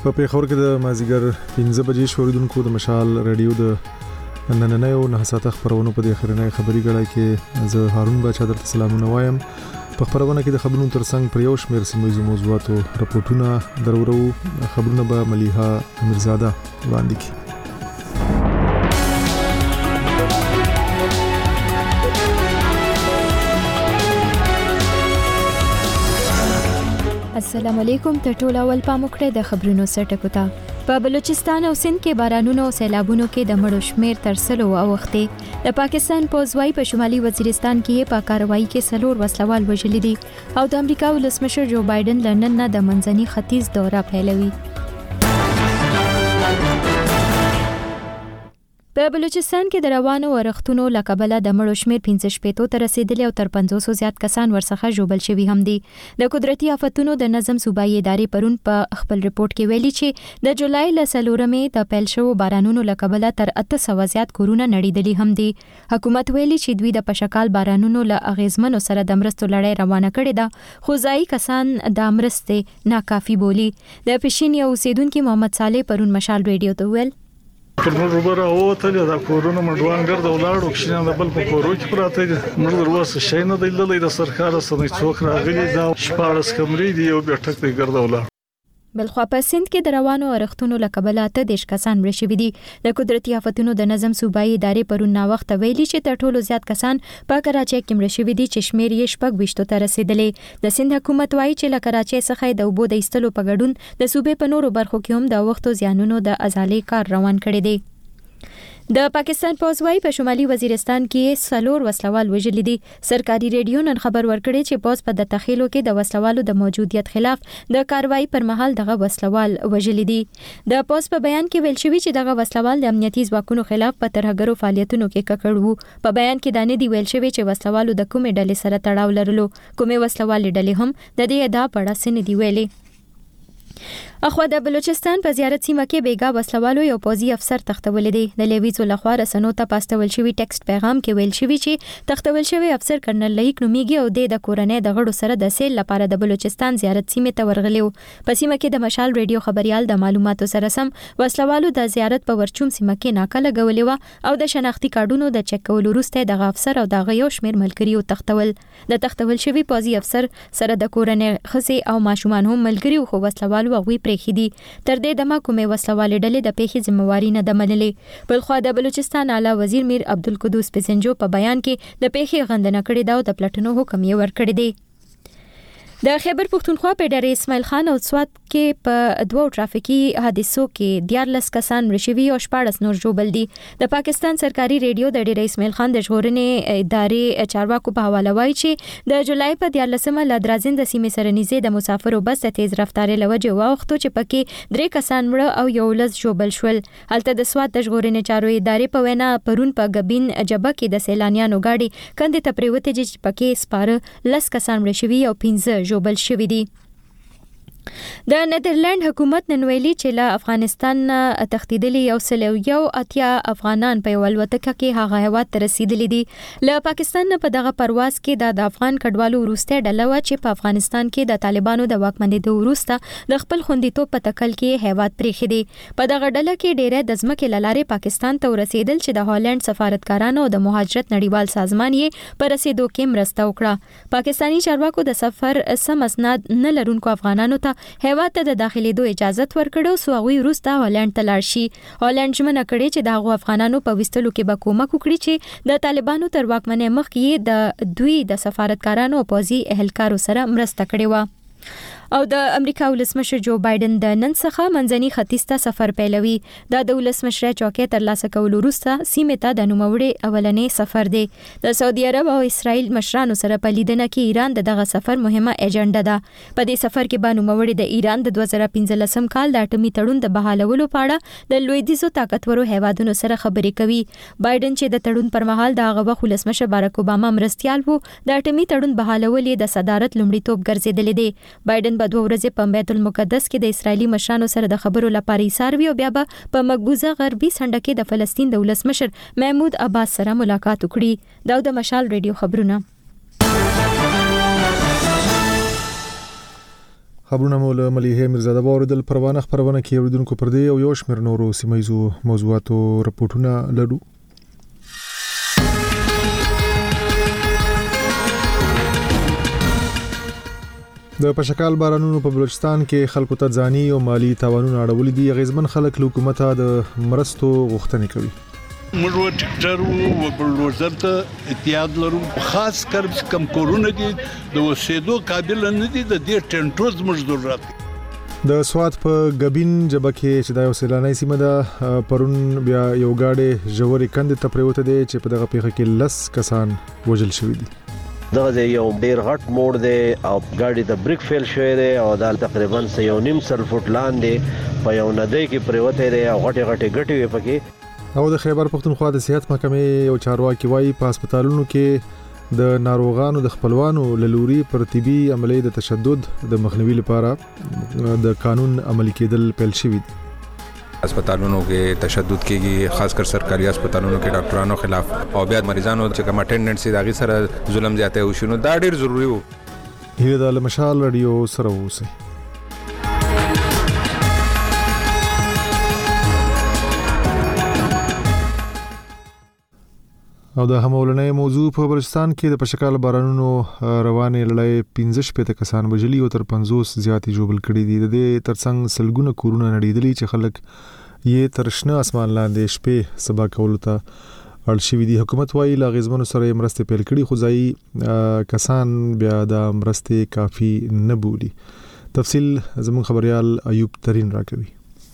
په پیښور کې د مازیګر 15 بجې شوریدونکو د مشال رادیو د نننیو نه ساته خبرونو په اخرنۍ خبري غړای کې زه هارون بچا درته سلامونه وایم. په خبرونه کې د خبرونو ترڅنګ پر یو شمېر سیمه موضوعاتو راپورټونه درورو. خبرونه به ملیحه امیرزاده وړاندې کړي. السلام علیکم. ته ټول اول پام وکړئ د خبرونو سرټکو ته. په بلوچستان او سند کې بارانونو او سیلابونو کې د مړو شمیر تر 100 اوخته. د پاکستان پوځوي په شمالي وزیرستان کې په کاروایی کې 4 وسلوال وژل دي او د امریکا ولسمشر جو بایدن لندن نه د منځني ختیځ دوره پیلوي. په بلوچستان کې د روانو ورښتونو لکبله د مړو شمیر 15 ته رسیدلی او تر 500 زیات کسان ورڅخه ژوبل شوي هم دي. د قدرتي آفتونو د نظم صوبایي ادارې پرون په خپل ریپورت کې ویلي چې د جولای ل 4 د پیل شوو بارانونو لکبله تر 800 زیات کورونه نړیدلي هم دي. حکومت ویلي چې دوی د پشکال بارانونو له اغیزمنو سره د مرستو لړۍ روانه کړې ده، خو ځایي کسان د مرستې ناکافي بولي. د پښین یو اوسیدونکو محمد صالح پرون مشال رادیو ته ویل پر موږ وبره اوتل دا کورونه مډوان ګرځ ولاړو کښینه د بل په کورو کې پراته دي. موږ دروازه شي نه دی د سرکار سره څوک راغلي دا شپارس کمرې دی یو بیٹک دی ګرځ ولاړ. بلخوا په سند کې د روانو ورښتونو لکبله ته د کسان مړ شوي دي. د قدرتي آفتونو د نظم صوبایي ادارې پرون نا وخت ویلي چې تر ټولو زیات کسان په کراچۍ کې مړ شوي دي چې شمیر یې 26 ته رسیدلی. د سند حکومت وایي چې له کراچۍ څخه د اوبو د ایستلو په ګډون د صوبې په نورو برخو کې هم د وختو زیانونو د ازالې کار روان کړی دی. د پاکستان پوځوي په شمالي وزیرستان کې 4 وسلوال وژل دي. سرکاري ریډیو نن خبر ورکړی چې پوځ په د تخیلو کې د وسلوالو د موجودیت خلاف د کاروایی پر مهال دغه وسلوال وژل دي. د پوځ په بیان کې ویل شوی چې دغه وسلوال د امنیتي ځواکونو خلاف په ترهګرو فعالیتونو کې ککړ وو. په بیان کې دانه دی ویل شوی چې وسلوالو د کومې ډلې سره تړاو لرلو. کومې وسلوال ډلې هم د دې ادعا په اړه سن دی ویلي. اخوا د بلوچستان په زیارت سیمه کې بیګا وسلوالو یو پوځي افسر تختول دي. د لیویزو لخوا رسنو ته پاستول شوی ټیکسټ پیغام کې ویل شوی چې تختول شوی افسر کرنل لیک نومیږي او د کورنۍ د غړو سره د سیل لپاره د بلوچستان زیارت سیمه ته ورغلیو. په سیمه کې د مشال ریډیو خبريال د معلوماتو سره سم وسلوالو د زیارت په ورچوم سیمه کې ناکله غولې و او د شناختی کارډونو د چک کولو وروسته د افسر او د یو شمیر ملګریو تختول. د تختول شوی پوځي افسر سره د کورنۍ خسي او ماشومان هم ملګریو خو وسلوالو غوي پرېخدي. تر دې دمه کومې وسلوالې ډلې د پیښې ذمہواری نه ده منلې. بلخوا د بلوچستان اعلی وزیر میر عبدالقدوس پسنجو په بیان کې د پیښې غندنه کړې ده او د پلټنو حکم یې ورکړی دی. د خیبر پښتونخوا په ډېر اسماعیل خان او سوات کې په 2 ټرافیکي حادثو کې 14 کسان مړ شوي او 14 نور ژوبل دي. د پاکستان سرکاري ریډیو د ډېر اسماعیل خان د ژغورنې ادارې چارواکو په حواله وایي چې د جولای په 14مه له درازند سیمې سره نږدې د مسافرو بس د تیز رفتارۍ لوجه واوښتو چې پکې 3 کسان مړه او 11 ژوبل شول. هلته د سوات د ژغورنې چارو ادارې په وینا پرون په غبین جبه کې د سیلانیانو گاډي کندې ته پریوتې چې پکې سپاره 10 کسان مړ شوي او 15 ژوبل شوي دي. د نیدرلند حکومت نن ویلي چې له افغانستان تښتیدلي 180 افغانان په یو الوتکه کې هغه هیواد ته رسیدلي دي. له پاکستان په دغه پرواز کې د افغان کډوالو وروسته ډله و چې په افغانستان کې د طالبانو د واکمنېدو وروسته د خپل خوندیتوب په تکل کې هیواد پرېښی دي. په دغه ډله کې ډېره د ځمکې له لارې پاکستان ته ورسېدل چې د هالند سفارتکارانو او د مهاجرت نړیوال سازمان یې په رسېدو کې مرسته وکړه. پاکستانی چارواکو د سفر سم اسناد نه لرونکو افغانانو ته هیواد ته د داخليدو اجازه ورکړو سو هغوی وروسته هالند ته لاړ شي. هالند ژمنه کړې چې د هغو افغانانو په وستلو کې به کومک وکړي چې د طالبانو تر واکمنۍ مخکې د دوی د سفارتکارانو او پوځي اهلکارو سره مرسته کړې و. او د امریکا ولسمشر جو بایدن د نن څخه منځني ختیځ ته سفر پیلوي. دا د ولسمشر چوکۍ ترلاسه کولو وروسته سیمې ته د نوموړي اولنې سفر دی. د سعودي عرب او اسرائیل مشرانو سره په لیدنه کې ایران دغه سفر مهمه ایجنډا ده. په دې سفر کې به نوموړي د ایران د 2015 کال د اټومي تړون د بحالولو په اړه د لویدیځو طاقتورو هیوادونو سره خبرې کوي. بایدن چې د تړون پر مهال د هغه وخت ولسمشر بارک اوباما مرستيال وو د اټومي تړون بحالول یې د صدارت لومړیتوب ګرځیدل دي. بایدن په 2 ورځې په بیت المقدس کې د اسرایلی مشرانو سره د خبرو لپاره ایثار وی او بیا په مقبوضه غربي سنډه کې د فلسطین د ولسمشر محمود عباس سره ملاقات وکړي. دا د مشال ریډیو خبرونه. خبرونه مول مليحه مرزاده باوردل پروانه خبرونه کې اوریدونکو پر دې او یو شمېر نورو سیمایزو موضوعاتو رپورټونه لرو. د پشکال بارانونو په بلوچستان کې خلکو ته ځاني او مالی تاوانونه اړولې دي. غیزمن خلک له حکومت د مرستو غوښتنه کوي. موږ ټریکټر او بلډوزر ته احتیاط لرو، خاص کر کم کورونه دي د وسیدو قابل نه دي، د دې ټنټوز موږ ضرورت دي. د سوات په غبین جبه کې چې د یو سیلاني سیمه ده پرون بیا یو گاډي جوړې کندې ته پریوته دي چې په دغه پیښه کې 10 کسان وژل شوي دي. دغه یو ډیر غټ موړ دی او ګاډي د بریک فیل شوی دی او دا تقریبا 1.5 سر فوټ لاندې په یو ندی کې پریوته دی او غټي ګټي وي پکې. او د خیبر پختونخوا د صحت محکمې یو چارواکي وایي په هسپتالونو کې د ناروغانو د خپلوانو لوري پر طبي عملیات د تشدد د مخنیوي لپاره د قانون عملي کېدل پیل شوی دی. अस्पतालों के तशद्दुद की खासकर सरकारी अस्पतालों के डॉक्टरानों खिलाफ और बया मरीजानों چې کوم اټینډنټ سي داغي سره ظلم زیاته وشو نو دا ډیر ضروری وو. هیله د مشال رادیو سره اوسه. او د همولنې موضوع په بلوچستان کې د پشکال بارانونو روانې لړۍ 15 کسان وژلي او تر 50 زیاتې جوړل کړي دي. د دې ترڅنګ سلګونه کورونه نړیدلي چې خلک یې ترشنه اسمان لاندې شپې سبا کول ته اړ شوي دي. حکومت وايي لا غزمنو سره مرستې پیل کړي خو ځای کسان بیا د مرستې کافي نه بولي. تفصیل زموږ خبريال ایوب ترين راکوي.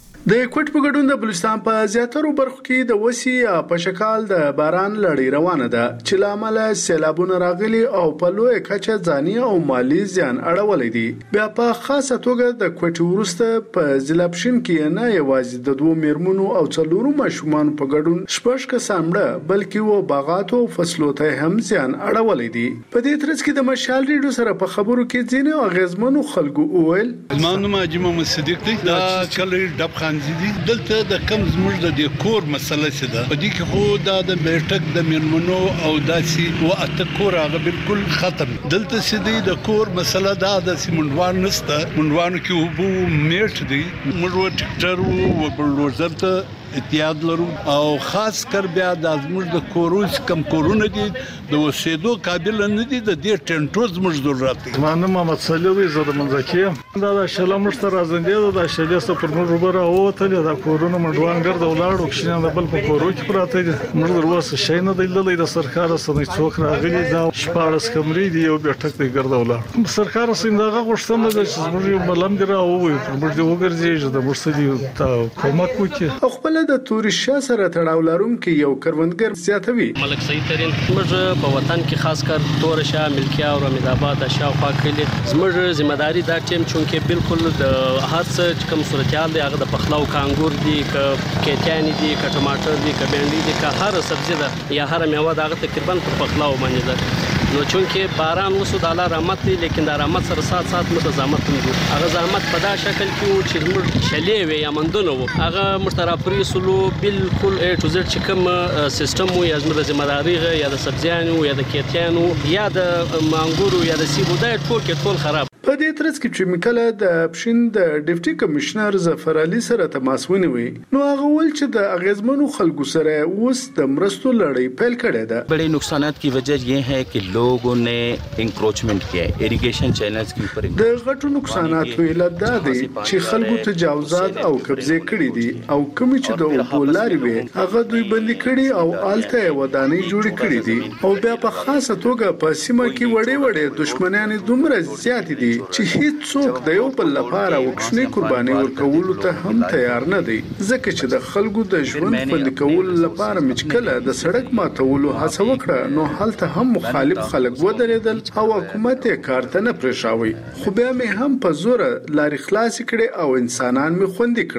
د کوټ په ګډون د بلوچستان په زیاترو برخو کې د وسی په شکال د باران لړۍ روانه ده چې لامل سیلابونه راغلي او په لوی کچه ځاني او مالی زیان اړولې دي. بیا په خاصه توګه د کوټ ورسته په ضلع پښین کې نه یوازې د دوه میرمنو او څلورو ماشومان په ګډون شپږ کسان مړه بلکې و باغاتو فصلو ته هم زیان اړولې دي. په دې ترڅ کې د مشال ریډیو سره په خبرو کې ځینې اغیزمنو خلکو اول مانو ماجمه مصدیق دی دا کله ډب خان دلته د کم زموږ د ډیکور مسله څه ده په دې کې خو دا د بیٹک د میرمنو او داسي او اتکور هغه بالکل ختم. دلته سې د کور مسله دا د سیمندوان نسته مندوانو کې وبو میټ دی موږ ټریکټر او بلډوزر ته احتیاط لرو او خاص کر بیا د ازموږ د کوروس کم کورونه دي د وسیدو قابل نه دي د دې ټنټوز موږ ضرورت دي. مانه محمد صلیوی زړه منځکه دا د شلم مشتر ازندې د شلې سفر نور وبره او ته د کورونه مډوان ګرځ ولاړو کښینه د بل په کورو کې پراته دي. موږ دروازه شي نه دی د سرکار سره څوک راغلي دا شپارس کمرې دی او بیٹک دی ګرځ ولاړ سرکار سیندغه غوښتنه ده چې موږ بلم دی راو موږ دی وګرځي د مرسدي ته کومک وکړي. خپل د تورشا سره تړاو لرونکي یو کروندګر زیاتوي. ملک سید ترين موږ په وطن کې خاص کر تورشا ملکیا او رمیدآباد شاوخوا کړي زموږ ذمہ داری دا ټیم چونکه بالکل د هر څه کوم صورتحال دی هغه د پخلاو کانګور دی ک کېتانی دی ک ټماټر دی ک بینډي دی ک هر سبزی ده یا هر میوه دا تقریبا په پخلاو باندې ده. نو چونکه باران وسو د الله رحمت دی لیکن د رحمت سره سات مت زحمت هم هغه زحمت په دا شکل کې چې موږ شلې وي یا مندونه وو هغه مشترپري سلو بالکل A to Z چې کوم سیستم وو یا زموږ ذمہ داری یا د سبزیانو یا د کېتانو یا د مانګورو یا د سیبو دا ټول خراب. په دې ترڅ کې چې مکله د پښین د ډیپټي کمشنر ظفر علي سره تماس ونیوي نو هغه ول چې د اغیزمنو خلکو سره اوس د مرستو لړۍ پیل کړې ده. बड़े नुकसानात की वजह ये है कि लोगों ने इंक्रोचमेंट किया है इरिगेशन चैनल्स के ऊपर. د غټو نقصانات ویل دا دي چې خلکو تجاوزات او قبضه کړې دي او کوم چې د اوبولاري وي هغه دوی بندي کړي او آلته ودانۍ جوړې کړې دي او بیا په خاصه توګه په سیمه کې وړې دښمنان دومره زیات دي چې هیڅ څوک د یو بل لپاره وکښنی قرباني ورکول ته هم تیار نه دي ځکه چې د خلکو د ژوند خوندي کول لپاره مشکله د سړک ماتولو هڅه وکړه نو هلته هم مخالف خلک ودرېدل او حکومت یې کار ته نه پرېښاوی خو بیا مې هم په زور لارې خلاص کړې او انسانان مې خوندي کړل.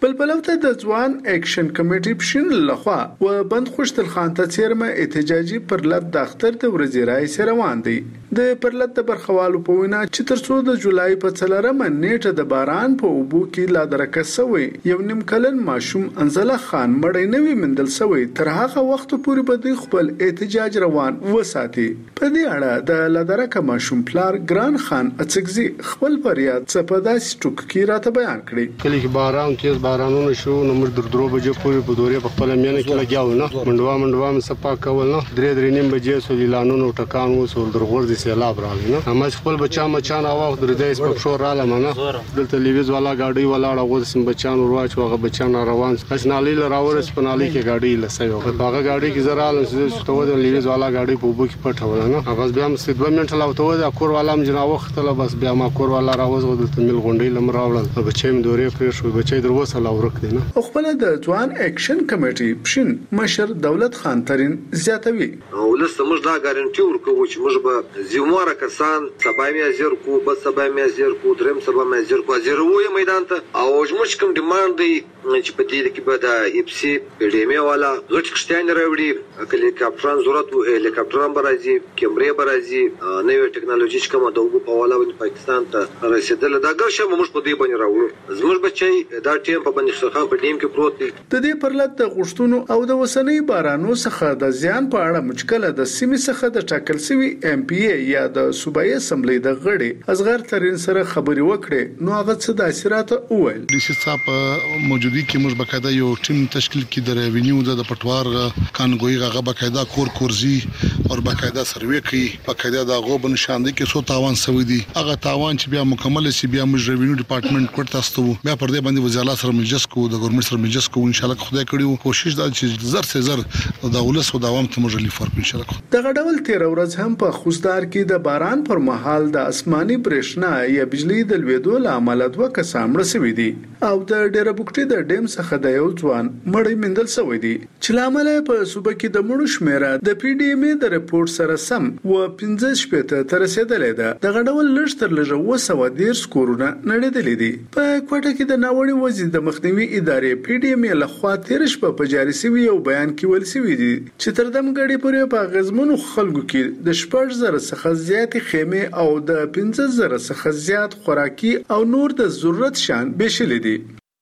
بل بلوته د ځوان اکشن کمیټي پښین لخوا و بند خوشتل خان ته چیرمه احتجاجي پرلط د اختر د ورځې راي روان دي د پرلط د برخوالو په وینا چې ترڅو د جولای په 4 نیټه د باران په اوبو کې لا درکه سوی یو نیم کلن ماشوم انزله خان مړی نوی مندل سوی تر هغه وخت پورې به د خپل احتجاج روان وساتي په دې اړه د لدرکه ماشوم پلار ګران خان اڅګزي خپل فریاد سپداس ټوک کی راته بیان کړی کله کې باران تیز بارانونه شو نو موږ در درو بجې پورې په دورې په خپل مینه کې لګیاو نه منډوا صفا کول نه درې نیم بجې سو اعلانونو ټکان وو سو درغور دي سیلاب راغی نه هم خپل بچان اواخ درې دایس په شور را لمنه دلته لیویز والا گاډي ولاړه غو سم بچان ورواچ وغه بچان روان اسنالي لراور سپنالي کې گاډي لسایو هغه گاډي کې زرال ستو د لیویز والا گاډي په بو کې پټول نه هغه بیا هم 2 منټه لاوته و کور والا هم جنا وخت له بس بیا ما کور والا راوځ دلته مل غونډي لم راوړل بچیم دورې پرې شو بچي دروسه لا ورک دي نه خپل د ځوان اکشن کمیټي پښین مشر دولت خان ترين زیاتوي ولسته موږ دا ګارانټي ورکوو چې موږ به زموږه کسان سبا میازر کو بس سبا میازر کو درم سبا میازر کو زیروي میدان ته او موږ کوم ډیماند دی چې په دې کې به د اپسی پیډیمي والا غټ کښتان راوړي کله کاپټران ضرورت وو هلیکاپټران برازي کیمرې برازي نوې ټکنالوژي چې کومه د وګ په والا باندې پاکستان ته رسیدل دا ګرځم موږ په دې باندې راوړو زموږ بچي دا ټیم په باندې خان په ټیم کې پروت دي د دې پرلط د غشتونو او د وسنۍ بارانو څخه د زیان په اړه مشکله د سیمې څخه د ټاکل شوی ام پی ای یا د صوبایي اسمبلی د غړي اصغر ترين سره خبري وکړي نو هغه څه د اثرات اوایل د صاحب موجودي کې موږ بقاعده یو ټیم تشکیل کړي د ریونیو د پټوار قانونګوي هغه بقاعده کورزي او بقاعده سروې کوي بقاعده د غو بنشاندې کې سو تاوان سوي دي هغه تاوان چې بیا مکمل شي بیا موږ ریونیو ډپارټمنټ کوټ تاسو بیا پر دې باندې وزارت سره مجلس کو د ګورنمنت سره مجلس کو ان شاء الله خدای کړیو کوشش دا چې زر سے زر د ولس او د عوام ته موږ لفر ان شاء الله دغه ډول 13 ورځ هم په خوستار کې د باران پر مهال د اسماني برېښنا یا بجلی د لویدو لامل دوه کسان مړ شوي دي او د ډېر بوکټي د ډیم څخه د یو ځوان مړی مندل شوی دی چې لامل په صوبه کې د مړو شمیره د پی ډی ام د رپورت سره سم و 15 شپته تر رسیدلې ده دغه ډول لږ تر لږه وسو ډیر سکورونه نړیدلې دي په کوټه کې د ناوړي وزیر د مخنیوي ادارې پی ډی ام له خوا تیر شپه په جاري سوي یو بیان کې ول سوي دي چې تر دم غړي پورې په غزمنو خلکو کې د 10,000 څخه زیات خیمه او د 15,000 څخه زیات خوراکي او نور د ضرورت شان بشل دي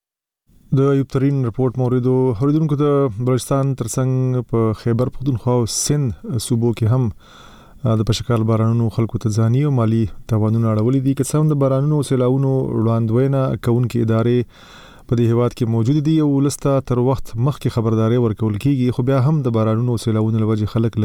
د یو ترين رپورت موریدو هریدونکو د بلوچستان ترڅنګ په خیبر پختونخوا او سند صوبو کې هم د پشکال بارانونو خلکو ته ځاني او مالی تاوانونه اړولې دي که څومره د بارانونو سیلاونو وړاندوینه کوونکې ادارې په دې هواد کې موجود دي او لسته تر وخت مخکې خبرداري ورکول کیږي خو بیا هم د بارانونو سیلاونو لوجه خلک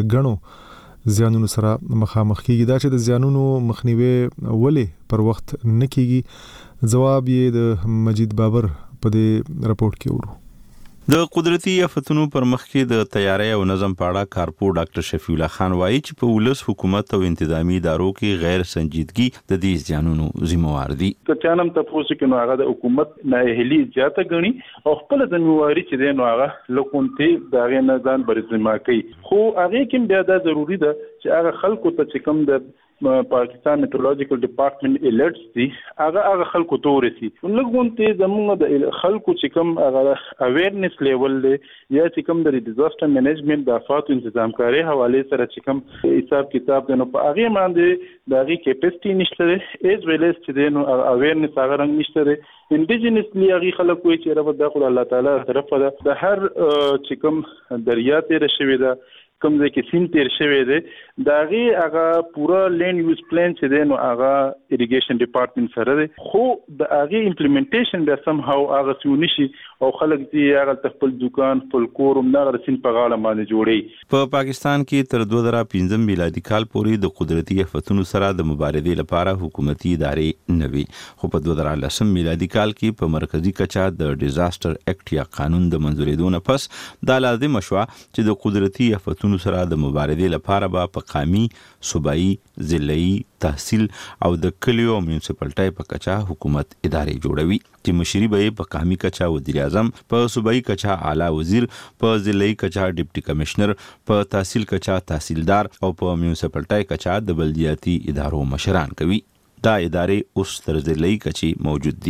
لګڼو زیانونو سره مخامخ کیږي دا چې د زیانونو مخنیوي ولې پر وخت نه کیږي جواب یې د مجید بابر په دې رپورت کې ورو د قدرتي آفتونو پر مخ کې د تیاری او نظم په اړه کارپو ډاکټر شفیع الله خان وایي چې په ولس حکومت او انتظامی ادارو کې غیر سنجیدګي د دې ځانونو ذمہوار دي که چانم تاسو کې نو هغه د حکومت نااهلي زیاته غني او خپل ذمہواری چې دی نو هغه لکونته دا غي نه ځان بر ذمہ کوي خو هغه کې بیا دا ضروری ده چې هغه خلکو ته چې کوم د پاکستان میټرولوژیکل ډپارټمنټ الرټس دي هغه خلکو ته ورسي لګونته زموږ د خلکو چې کوم هغه اویرنس لیول دی یا چې کوم د ډیزاستر منیجمنت د افات تنظیم کاری حواله سره چې کوم حساب کتاب دی نو په هغه باندې د هغه کیپاسټي نشته ایز ویل اس چې دی نو اویرنس هغه رنګ نشته انډیجنسلی هغه خلک وایي چې رب د الله تعالی طرفه د هر چې کوم دریا تیر شوی دا کوم ځای کې سین تیر شوی دی داغه هغه پورا لینډ یوز پلان چې دی نو هغه اریګیشن ډپارټمنټ سره دی خو د هغه امپلیمنټیشن د سم هاو هغه سونی شي او خلک دی هغه خپل دکان خپل کور هم نه سین په غاړه باندې جوړي په پاکستان کې تر 2015 میلادي کال پورې د قدرتي آفتونو سره د مبارزې لپاره حکومتي ادارې نه وي خو په 2010 میلادي کال کې په مرکزی کچا د ډیزاستر اکټ یا قانون د منځورېدو نه پس دا لازم شو چې د قدرتي آفتونو سره د مبارزې لپاره به په قومي صوبایي ضلعي تحصیل او د کلیو میونسپالټي په کچا حکومت ادارې جوړوي چې مشري به په قومي کچا وزیر اعظم په صوبایي کچا اعلی وزیر په ضلعي کچا ډیپټي کمشنر په تحصیل کچا تحصیلدار او په میونسپالټي کچا د بلدیاتي ادارو مشران کوي دا ادارې اوس تر ضلعي کچې موجود دي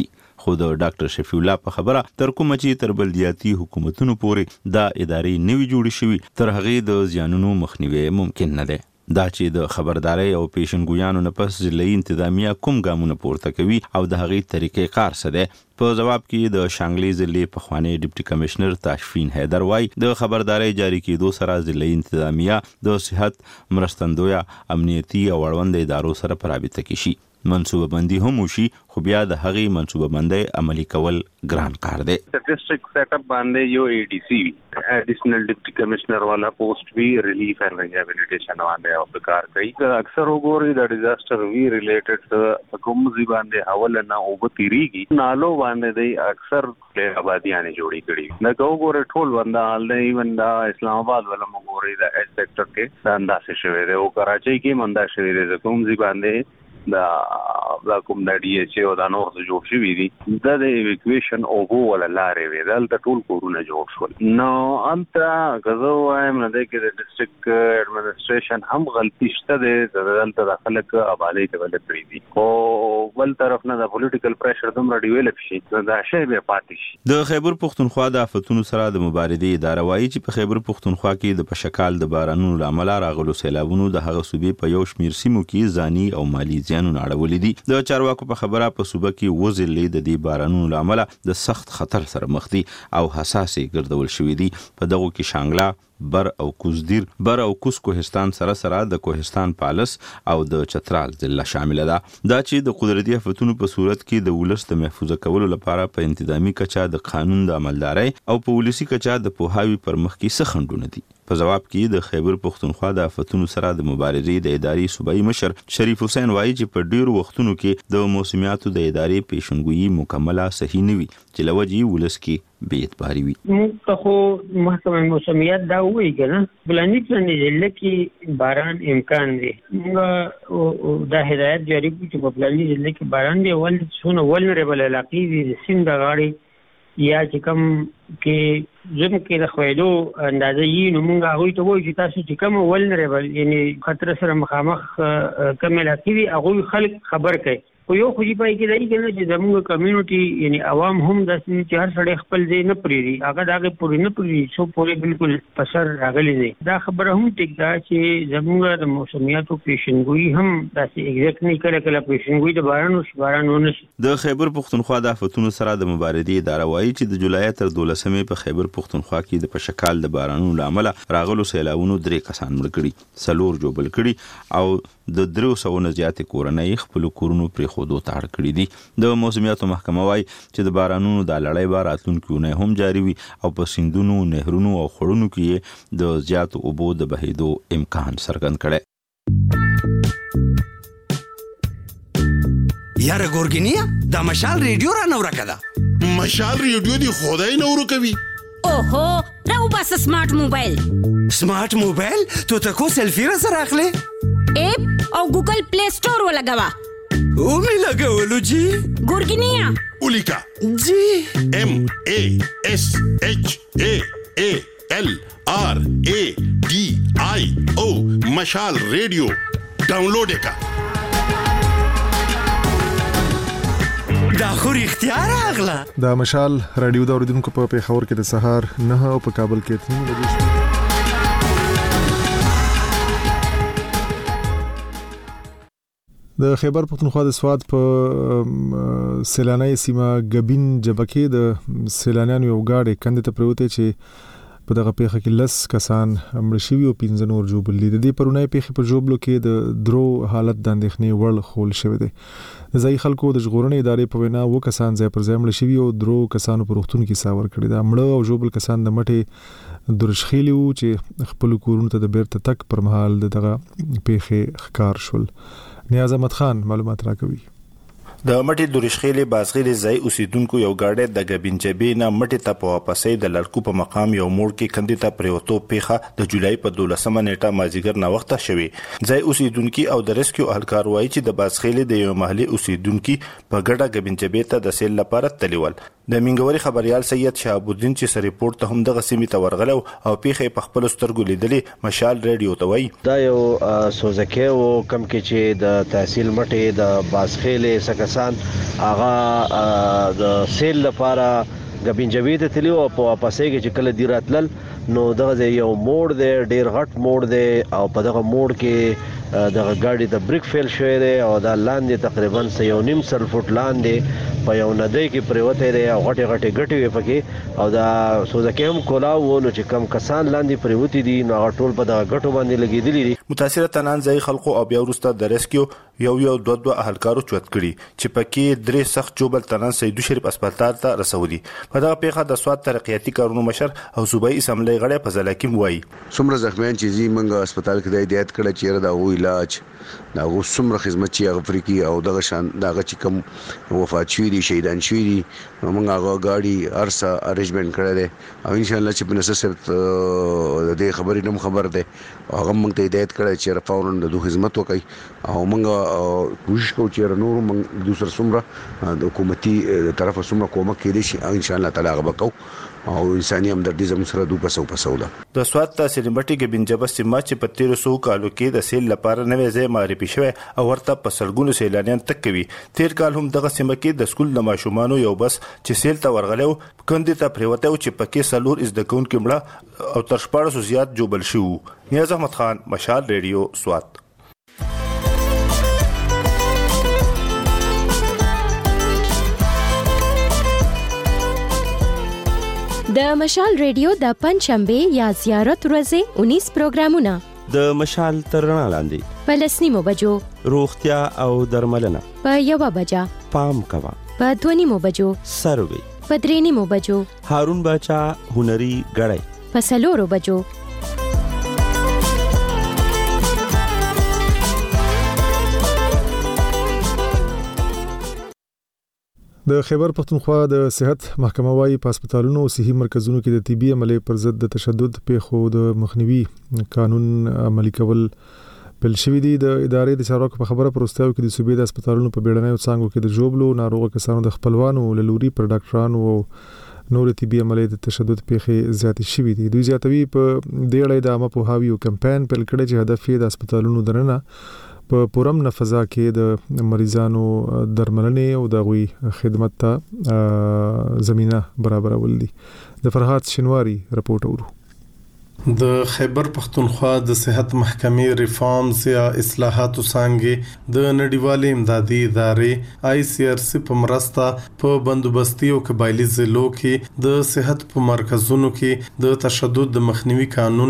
خو د ډاکټر شفیع الله په خبره تر کومه چې تر بلدیاتي حکومتونو پورې دا ادارې نوي جوړې شوي تر هغې د زیانونو مخنیوي ممکن نه دی. دا چې د خبرداري او پیشنګویانو نه پس ضلعي انتظامیه کوم ګامونه پورته کوي او د هغې طریقې کار څه دی. په جواب کې د شانګلې ضلعي پخوانی ډیپټي کمشنر تاشفین حیدر وایي د خبرداري جاری کېدو سره ضلعي انتظامیه د صحت مرستندویه امنیتي او اړوند ادارو سره په رابطه کې شي. منصوبه بندي هم وشي خو بیا د هغې منصوبه بندي عملي کول ګران کار دی. د ډیسټریکټ سیټ اپ باندې یو ADC ایډیشنل ډیپټي کمشنر والا پوسټ وی ریلیف اینڈ ریهابیلیټیشن باندې او کار کوي. اکثر وګوري د ډیزاستر وی ریلیټډ کوم ځای باندې حواله نه او بتیریږي نالو باندې دی اکثر له آبادیانه جوړی کړي نه وګوره ټول باندې حال نه وندا اسلام آباد ولا وګوري د ایس سیکټر کې دا انداسه شوی دی او کراچۍ کې مندا شوی دی کوم ځای باندې دا کوم د DHA او د نور څه جوړ شوي دي د ایویکویشن او ولا لارې وي دلته ټول کورونه جوړ شول. نو انت غزو وایم نه دی کې د ډیسټریکټ اډمنسټریشن هم غلطي شته ده دلته د خلک آبادی ته ولې پری دي او بل طرف نه د پولیټیکل پریشر دومره ډیولپ شي دا شی به پاتې شي. د خیبر پښتونخوا د آفتونو سره د مبارزې اداره وایي چې په خیبر پښتونخوا کې د پشکال د بارانونو لامل راغلو سیلابونو د هغه صوبې په یو شمیر سیمو کې ځاني او مالی زیانونه اړولې دي. د چارواکو په خبره په صوبه کې وزلې د دې بارانونو لامل د سخت خطر سره مخ دي او حساسې ګرځول شوې دي. په دغه کې شانګلا بر او کوزدیر بر او کوز کوهستان سره د کوهستان پالس او د چترال ضلع شامل ده. دا چې د قدرتي آفتونو په صورت کې د ولس د محفوظ کولو لپاره په انتظامی کچا د قانون د عملداري او په ولسی کچا د پوهاوی پر مخ کې څه خنډونه دي. په جواب کې د خیبر پښتونخوا د آفتونو سره د مبارزې د ادارې صوبایي مشر شریف حسین وایي چې په ډیرو وختونو کې د موسمیاتو د ادارې پیشنګویي مکمله صحیح نه وي چې لوجې ولس کې بې اعتباري وي. موږ خو محکمه موسمیات دا وایي کنه بلندی څنګه لکه باران امکان دی موږ دا هدایت جاری کړو چې په بلندی ضلع کې باران دی ول څونه ولنربل علاقې دي سیند غاړي یا چې کوم کې زم کې د خویدو اندازې یې نو موږ هغوی ته وایو چې تاسو چې کوم ولنربل یعنی خطر سره مخامخ کوم علاقې دي هغوی خلک خبر کوي. خو یو خو یې پای کې دی کنه چې زموږ کمیونټي یعنی عوام هم داسې چې هر سړی خپل ځای نه پرېږدي هغه د هغې پورې نه پرېږدي څو پورې بالکل په سر راغلی دی. دا خبره هم ټیک ده چې زموږ د موسمیاتو پیشنګویي هم داسې اګزیکټ نه کله کله پیشنګویي د باران وشي باران ونه شي. د خیبر پښتونخوا د آفتونو سره د مبارزې اداره وایي چې د جولای تر 12 په خیبر پښتونخوا کې د پشکال د بارانونو لامل راغلو سیلابونو 3 کسان مړ کړي 4 جوبل کړي او د 300 نه زیاتې کورنۍ خپل کورونو پرې خودو ته اړ کړي دي. د موسمیاتو محکمه وایي چې د بارانونو د لړۍ به راتلونکي اونۍ هم جاري وي او په سیندونو نهرونو او خړونو کې د زیاتو اوبو د بهیدو امکان څرګند کړي. یاره ګورګینیا دا مشال ریډیو را نو راکده مشال ریډیو دی خدای نو ورکوي. اوهو راو بس سمارټ موبایل تو تکو سیلفی را سره اخلي اپ او ګوګل پلی سٹور ولګوا او می لګولو جی ګورګینیا اولیکا جی MASHALRADIO مشال ریډیو ډاونلوډ کا دا خو اختیار اغلا دا مشال رادیو د اوریدونکو په پیښور کې د سهار 9 او په کابل کې 3 بجې د خیبر پښتونخوا د سواد په سیلاني سیمه غبین جبکه د سیلانیانو یو گاډي کندې ته پروته چې په دغه پیښه کې 10 کسان مړ شوي او 15 نور جوړ لیدل. د پرونی پیښه په جوبلو کې د درو حالت د اندېښنې وړ خول شوی دی. ځای خلکو د ژغورنې ادارې په وینا و کسان ځای پر ځای مړ شوي او درو کسانو په روغتون کې ساور کړی دا مړه او جوبل کسان د مټې درشخیلی وو چې خپل کورونو ته د بیرته تک پر مهال دغه پیښه ښکار شول. نیاز احمد خان معلومات راکوي. د مټي دورشخېلې بازغېلې ځای اوسیدونکو یو گاډي د غبینجبې نه مټي ته په واپسې د لړکو په مقام یو موړ کې کندې ته پریوتو پیخه د جولای په 12 نیټه مازیګر نه وخت شوی. ځای اوسیدونکو او د ریسکیو اهلکار وایي چې د بازغېلې د یو محلي اوسیدونکو په ګډه غبینجبې ته د سیل لپاره تلیول. د منګوري خبريال سید شهاب الدین چې سر ریپورت ته هم د غسیمې ته ورغلو او پیخه په خپل سترګو لیدلې مشال ریډیو ته وایي دا یو سوزکه او کم کې چې د تحصیل مټي د بازخېلې څخه کسان هغه د سیل لپاره غبنجوي ته تلو او په واپسې کې چې کله دی راتلل نو دغه یو موړ دی ډیر غټ موړ دی او په دغه موړ کې دغه ګاډي د بریک فیل شوی دی او دا لاندې تقریبا 1.5 فوټ لاندې په یو ندی کې پریوته دی او غټي غټي وي پکې او دا سوزکه هم کولاو نو چې کم کسان لاندې پریوتی دي نو ټول په دغه غټو باندې لګیدلي دي. متاثره تنان ځای خلکو او بیا وروسته د ریسکیو یو دوه اهلکارو چوت کړي چې پکې درې سخت جوبل تنان سیدو شریف هسپتال ته رسولي. په دغه پیښه د سواد ترقیاتي کارونو مشر او صوبایي اسمبلی غړی فضل حکیم وایي څومره زخمیان چې زی منګه هسپتال کې د هدایت کړه چې دا وو علاج دا څومره خدمت چې هغه افریقي او دغه شان دغه چې کوم وفات شوي دي شهیدان شوي دي موږ هغه گاډي ارسا ارینجمنت کړی دی او ان شاء الله چې په نسبت د خبرې نم خبر دی هغه موږ ته هدایت کړی چې فورن د خدمت وکړي او موږ کوشش کوو چې نور موږ د سر څومره د حکومتي طرفه څومره کومک کېدي شي ان شاء الله تعالی هغه وکړو او انساني همدردي زموږ سره دوه پسو ده. د سواد تحصیل مټي کې بنجبه سیمه چې په 1300 کالو کې د سیل لپاره نوې ځای معرفي شوی او ورته په سړګونو سیلانیان تک کوي. تیر کال هم دغه سیمه کې د سکول د ماشومانو یو بس چې سیل ته ورغلو کندې ته پریوته او چې پکې سلور از د کون کې مړه او تر 1400 زیات جوبل شو. نیاز احمد خان مشال ریډیو سواد. د مشال ریډیو د پنځشنبه یا زیارت ورځې 19 پروګرامونه د مشال ترنا لاندې په 9 بجو روغتیا او درملنه په 1 بجا پام کوا په 2 بجو سروي په 3 بجو هارون باچا هنري غړای په 4 بجو د خیبر پختونخوا د صحت محکمه وايي په هسپتالونو او صحي مرکزونو کې د طبي عملې پر ضد د تشدد پیښو د مخنیوي قانون عملي کول بل شوی دی. د ادارې د چارواکو په خبره پروستاو کې د صوبې د هسپتالونو په بیړنیو څانګو کې د جوبلو ناروغ کسانو د خپلوانو لوري پر ډاکټرانو او نور طبي عملې د تشدد پیښې زیاتې شوې دي. دوی زیاتوي په دې اړه د عامه پوهاوي او کمپاین پیل کړی چې هدف یې د هسپتالونو درنه په پرم نفذا کې د مریضانو درملنې او د غوي خدمت ته زمينه برابرول دي. د فرحات شنواری رپورټ اورو. د خیبر پختونخوا د صحت محکمې ریفارمز یا اصلاحات څنګه د نړیوالې امدادي ادارې ICRC په مرسته په بندوبستي او قبایلی ضلعو کې د صحت په مرکزونو کې د تشدد د مخنیوي قانون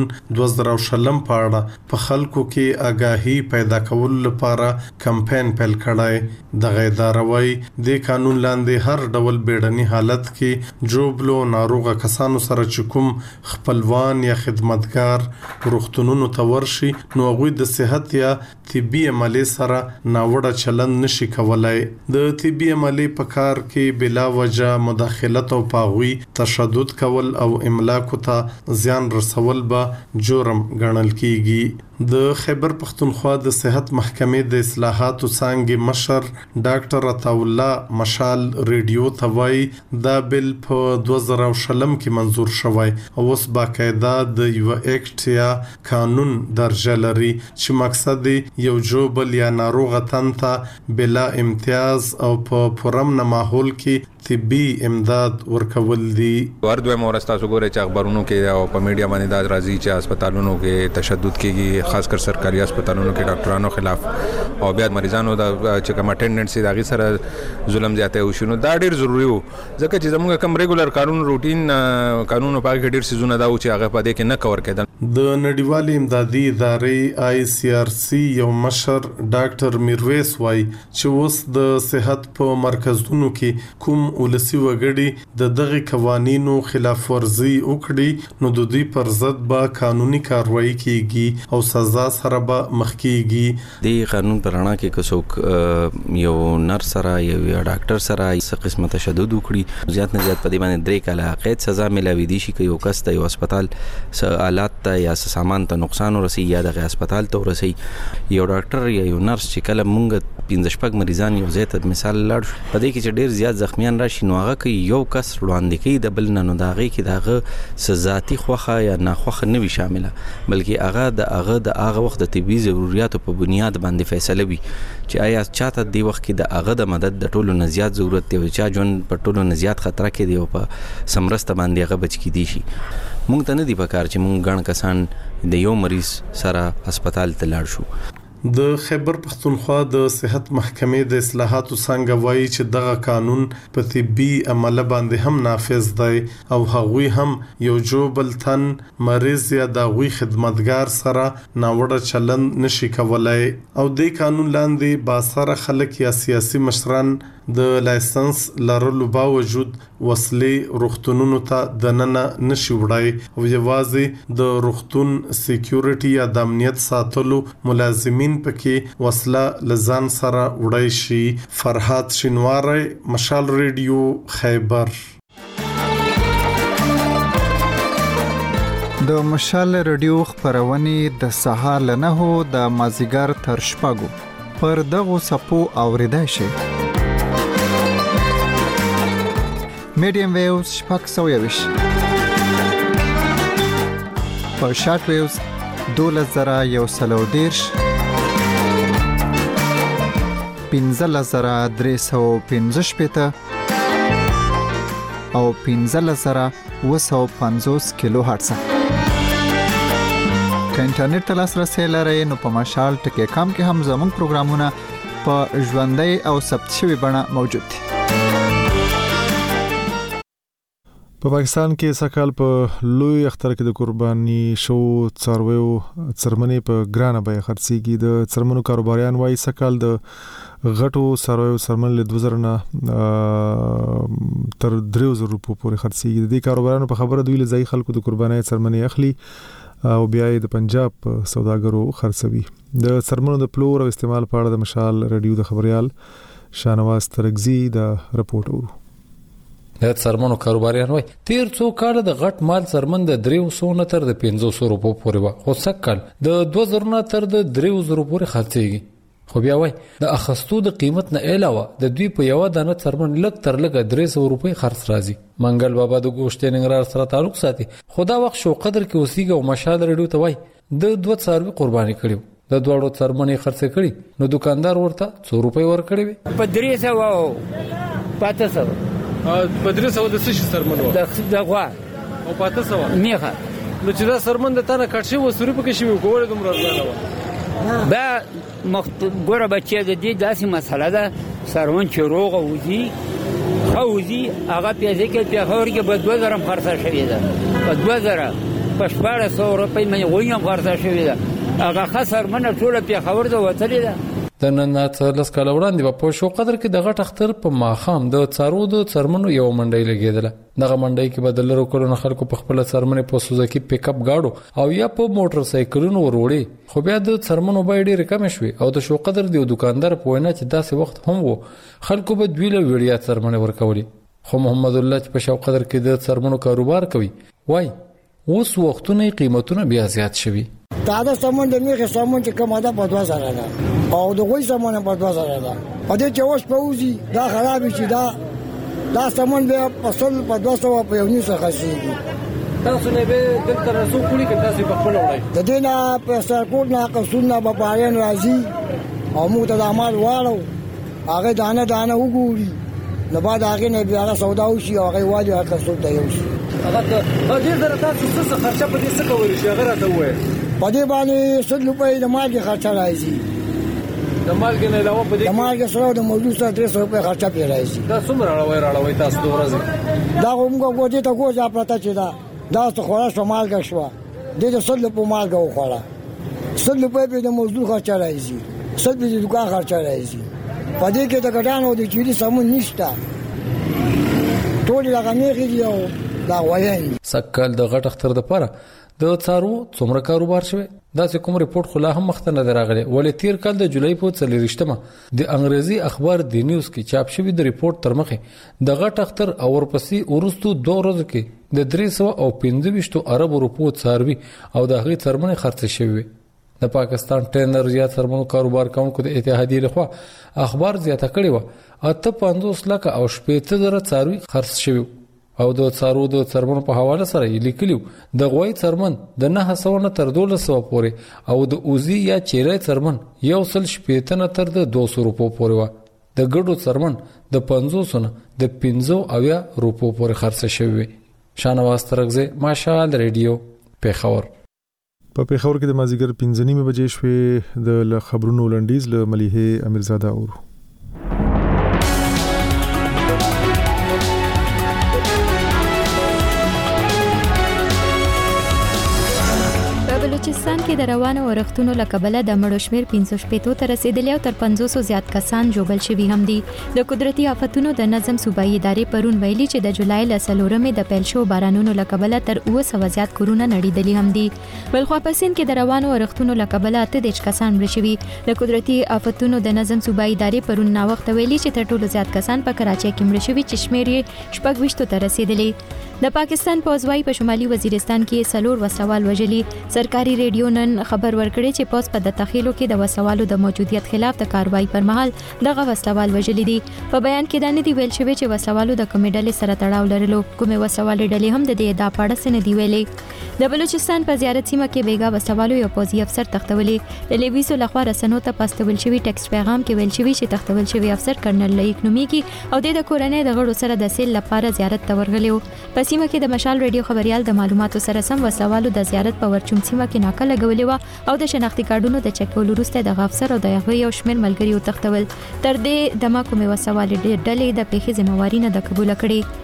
2020 په اړه په خلکو کې آگاهي پیدا کولو لپاره کمپاین پیل کړای. د غیداروي د قانون لاندې هر ډول بیړني حالت کې جوبلو ناروغ کسانو سره چکم خپلوان یا خدمتګار روغتونونو ته ورشي نو هغوی د صحت یا طبي عملې سره ناوړه چلند نشي کولای. د طبي عملې په کار کې بلا وجه مداخلت او پاغوي تشدد کول او املاک ته زیان رسول به جرم ګڼل کیږي. د خیبر پختونخوا د صحت محکمې د اصلاحاتو څنګه مشر ډاکټر عطاالله مشال ریډیو توای دا بل په 2020 کې منظور شوی او اوس باقاعده د یو اکټ یا قانون درجه لري چې مقصد یو جوبل یا ناروغ تنته بلا امتیاز او په پرم نه ماحول کې طبي امداد ورکول دي. وردوی مورستا سګورې چې اخبارونو کې او په میډیا باندې دا راځي چې هسپتالونو کې تشدد کېږي خاص کر سرکاري هسپتالونو کې ډاکټرانو خلاف او بیا مریضانو د چې کوم اټینډنټ سي داغي سره ظلم زیاته وشو. دا ډیر ضروری وو ځکه چې زموږ کوم ریګولر قانون روټین قانونو په کې ډیر سيزونه دا و چې هغه په دې کې نه کور کېدل. د نړیوالې امدادي ادارې ICRC یو مشر ډاکټر میرویس وای چې اوس د صحت په مرکزونو کې کوم ولسی وګړي د دغه قوانینو خلاف ورزي وکړي نو د دوی پر ضد به قانوني کاروایی کیږي او سزا سره به مخ کیږي. د قانون پرانا کې کوڅوک یو نرس سره یو ډاکټر سره څه قسمه تشدد وکړي زیات نه زیات په دې باندې 3 کاله قید سزا ملاوي دي شي یو کس ته یو هسپتال آلات ته یا سامان ته نقصان ورسي یا د هسپتال ته ورسي یو ډاکټر یا یو نرس چې کله مونږ 15 مریضان یو زیات مثال لړ په دې کې چې ډیر زیات زخمیان راشي نو هغه کې یو کس وړاندې کوي د بل نه نو داغه کې داغه سزاتی خوخه یا ناخوخه نه وي شامله بلکې هغه د هغه وخت د طبي ضرورتو په بنیاد باندې فیصله وي چې آیا چاته دی وخت کې د هغه د مدد د ټولو نه زیات ضرورت دی چې جون په ټولو نه زیات خطر کې دی او په سمرسته باندې هغه بچ کی دي شي مونږ ته نه دی پکار چې مونږ ګڼ کسان د یو مریض سره هسپتال ته لاړ شو د خیبر پختونخوا د صحت محکمې د اصلاحاتو څنګه وایي چې دغه قانون په طبي عمله باندې هم نافذ دی او هغوی هم یو جوبل تن مریض یا د غوي خدمتګار سره ناوړه چلن نشي کولای او د قانون لاندې باسره خلک یا سیاسي مشران د لایسنس لرلو باوجود وسلې روغتونونو ته دننه نشي وړای او یوازې د روغتون سکیورټي یا د امنیت ساتلو ملازمین پکې وسله لزان سره وړای شي. فرحات شینواری، مشال ریډیو، خیبر. د مشال ریډیو خبرونه د سهار له 9 د مازیګر تر شپږو پر دغه سپو اوریدای شي. میډیم ویوز شپږ سویوش په شارټ ویوز 2110 15315 او 15750 کیلو هرتز. که انټرنیټ ته لاسرسي لرئ نو په مشال ټکی کام کې هم زموږ پروګرامونه په ژوندۍ او ثبت شوی بڼه موجود دي. په پاکستان کې سکهال په لوی اختر کې د قرباني شو څارویو څرمنې په ګرانه بیه خرڅيږي. د څرمنو کاروباریان وايي سکهال د غټو څارویو څرمن له 2000 نه تر 3000 روپو پورې خرڅيږي. د کاروباریانو په خبره دوی له ځای خلکو د قرباني څرمنې اخلي او بیا د پنجاب سوداګرو خرڅوي. د څرمنو د پلور او استعمال په اړه د مشال ریډیو د خبريال شانواز ترغزي د رپورټ ورو. د څرمنو کاروباریان وای تیر څو کال د غټ مال څرمن د 300 نه تر د 500 روپو پورې و خو سکهال د 2000 نه تر د 3000 روپو پورې خرڅيږي. خو بیا وای د اخستو د قیمت نه علاوه د دوی په یو دانه څرمن لګ تر لګ 300 روپۍ خرڅ راځي. منګل بابا د ګوشت ننګرهار سره تعلق ساتي. خدا وخت شو قدر کې اوسېږي او مشال ریډیو ته وای د 2 څاروي قرباني کړیو د دوړو څرمنې خرڅ کړي نو دکاندار ورته 100 روپۍ ورکړي په 300 او 500 په 300 د څه سرمنو د غوا او 500 میخه نو چې دا سرمن د تانه کټ شي وسوري پکې شي کوله دومره ځانه و دا ګوره بچي د دې داسې مسله ده سرمن چې روغ وځي خوځي هغه پیسې کې په خور کې په 2000 خرڅه شوی ده په 2000 په 1400 روپۍ مې وینم خرڅه شوی ده هغه خسر منه ټول په خور ده وتلی ده. د نن څلس کال وړاندې په شو قدر کې دغه تختر په ماخام د څارو د څرمنو یو منډي لګیدله. دغه منډي کې بدلرو کولو خلکو په خپل څرمنې په سوزوکی پک اپ گاډو او یا په موټر سایکلونو وروړي. خو بیا د څرمنو بای ډېر کم شوي او د شو قدر دی دکاندار په وینا چې داسې وخت هم وو خلکو به دوی له ویډیا څرمنې ورکولي. خو محمد الله چې په شو قدر کې د څرمنو کاروبار کوي وای اوس وختونه قیمتونه بیا زیات شوي. دا د سامان د میخه سامان چې کومه ده په 2000 ده او د غوي سامان په 2000 ده. په دې چې اوس په وزي دا خراب شي دا سامان به په 200 په یو نیسه خسيږي. تاسو نه به دلته رسو کړی کې تاسو په خپل وړای د دې نه په سرکوټ نه قصونه په پایان راځي او موږ ته عمل والو هغه دانه وګوري نو بعد هغه نه بیا سودا وشي او هغه واجب هغه څه دی وشي. هغه دې درته تاسو څه خرچه په دې څه کوي چې هغه راته وایي په دې باندې 100 روپۍ د مالګې خرچه راځي. د مالګې نه علاوه په دې د مالګې سره د موجود سره 300 روپۍ خرچه پی راځي. دا څومره راوي تاسو د ورځې دا موږ ګوډې ته ګوځا پراته چې دا څه خورا شو مالګه شو د 100 روپۍ مالګه وخوړه 100 روپۍ په د موجود خرچه راځي 100 په د دکان خرچه راځي. په دې کې د ګډانو د چيري سمون نشته ټول لغمېږي دی او دا وایي سکهال د غټ اختر د پاره د څارو څومره کاروبار شوی دا چې کوم ریپورت خلا هم مخته نه راغلی ولې تیر کال د جولای په 23مه د انګریزي اخبار دی نیوز کې چاپ شوی د ریپورت تر مخه د غټ اختر او ورپسې ورستو 2 ورځې کې د 325 ارب روپو څاروي او د هغې څرمنې خرڅ شوی د پاکستان ټرینر یا سرمنو کاروبار کوونکو د اتحادیې لخوا اخبار زیاته کړې و 850 لک او 70,000 څاروي خرڅ شوي او د څارو د څرمنو په حواله سره لیکلیو د غوي څرمن د 900 تر 1200 پورې او د اوزي یا چیرې څرمن یو سل شپېته تر 200 روپو پورې و د ګډو څرمن د 500 نه د 15 روپو پورې خرڅ شوی. شانواز ترغزه ماشال ریډیو پیښور. په پیښور کې د مازیګر 5:30 بجې شوې د خبرونو لنډیز له ملیحه امیرزاده اورو. بلوچستان کې د روانو ورښتونو لکبله د مړو شمیر 580 ته رسیدلی او تر 500 زیات کسان جوړل شوي هم دي. د قدرتي آفتونو د نظم صوبایي ادارې پرون ویلي چې د جولای ل 4 د پیل شو بارانونو لکبله تر 200 زیات کورونه نړیدلي هم دي. بلخوا په سند کې د روانو ورښتونو لکبله 8 کسان مړ شوي. د قدرتي آفتونو د نظم صوبایي ادارې پرون نا وخت ویلي چې تر ټولو زیات کسان په کراچۍ کې مړ شوي چې شمیر یې 26 ته رسیدلی. د پاکستان پوځوي په شمالي وزیرستان کې سلور وسوال وجلي. سرکاري ریډیو نن خبر ورکړی چې پوز په د تخیلو کې د وسوالو د موجودیت خلاف د کاروایی پر مهال دغه وسوال وجلي دي. په بیان کې دا نه دی ویل شوی چې وسوالو د کومې ډلې سره تړاو لرلو. کومې وسوالې ډلې هم د دې ادعا په اړه نه دی ویلي. د بلوچستان په زیارت سیمه کې بیګا وسوالو یو پوځي افسر تختولي. د لیویسو لخوا رسنو ته پاستول شوی ټیکسټ پیغام کې ویل شوی چې تختول شوی افسر کرنل لیک نومیږي او د کورنۍ د غړو سره د سیل لپاره زیارت ته ورغلیو. په سیمه کې د مشال ریډیو خبريال د معلوماتو سره سم وسوالو د زیارت په ورچوم سیمه کې ناکه لګولې و او د شناختی کارډونو د چک کولو وروسته د افسر او د هغه یو شمېر ملګریو تختول. تر دې د ماکومې وسوالې ډلې د پیښې ذمہواری نه د قبول کړې.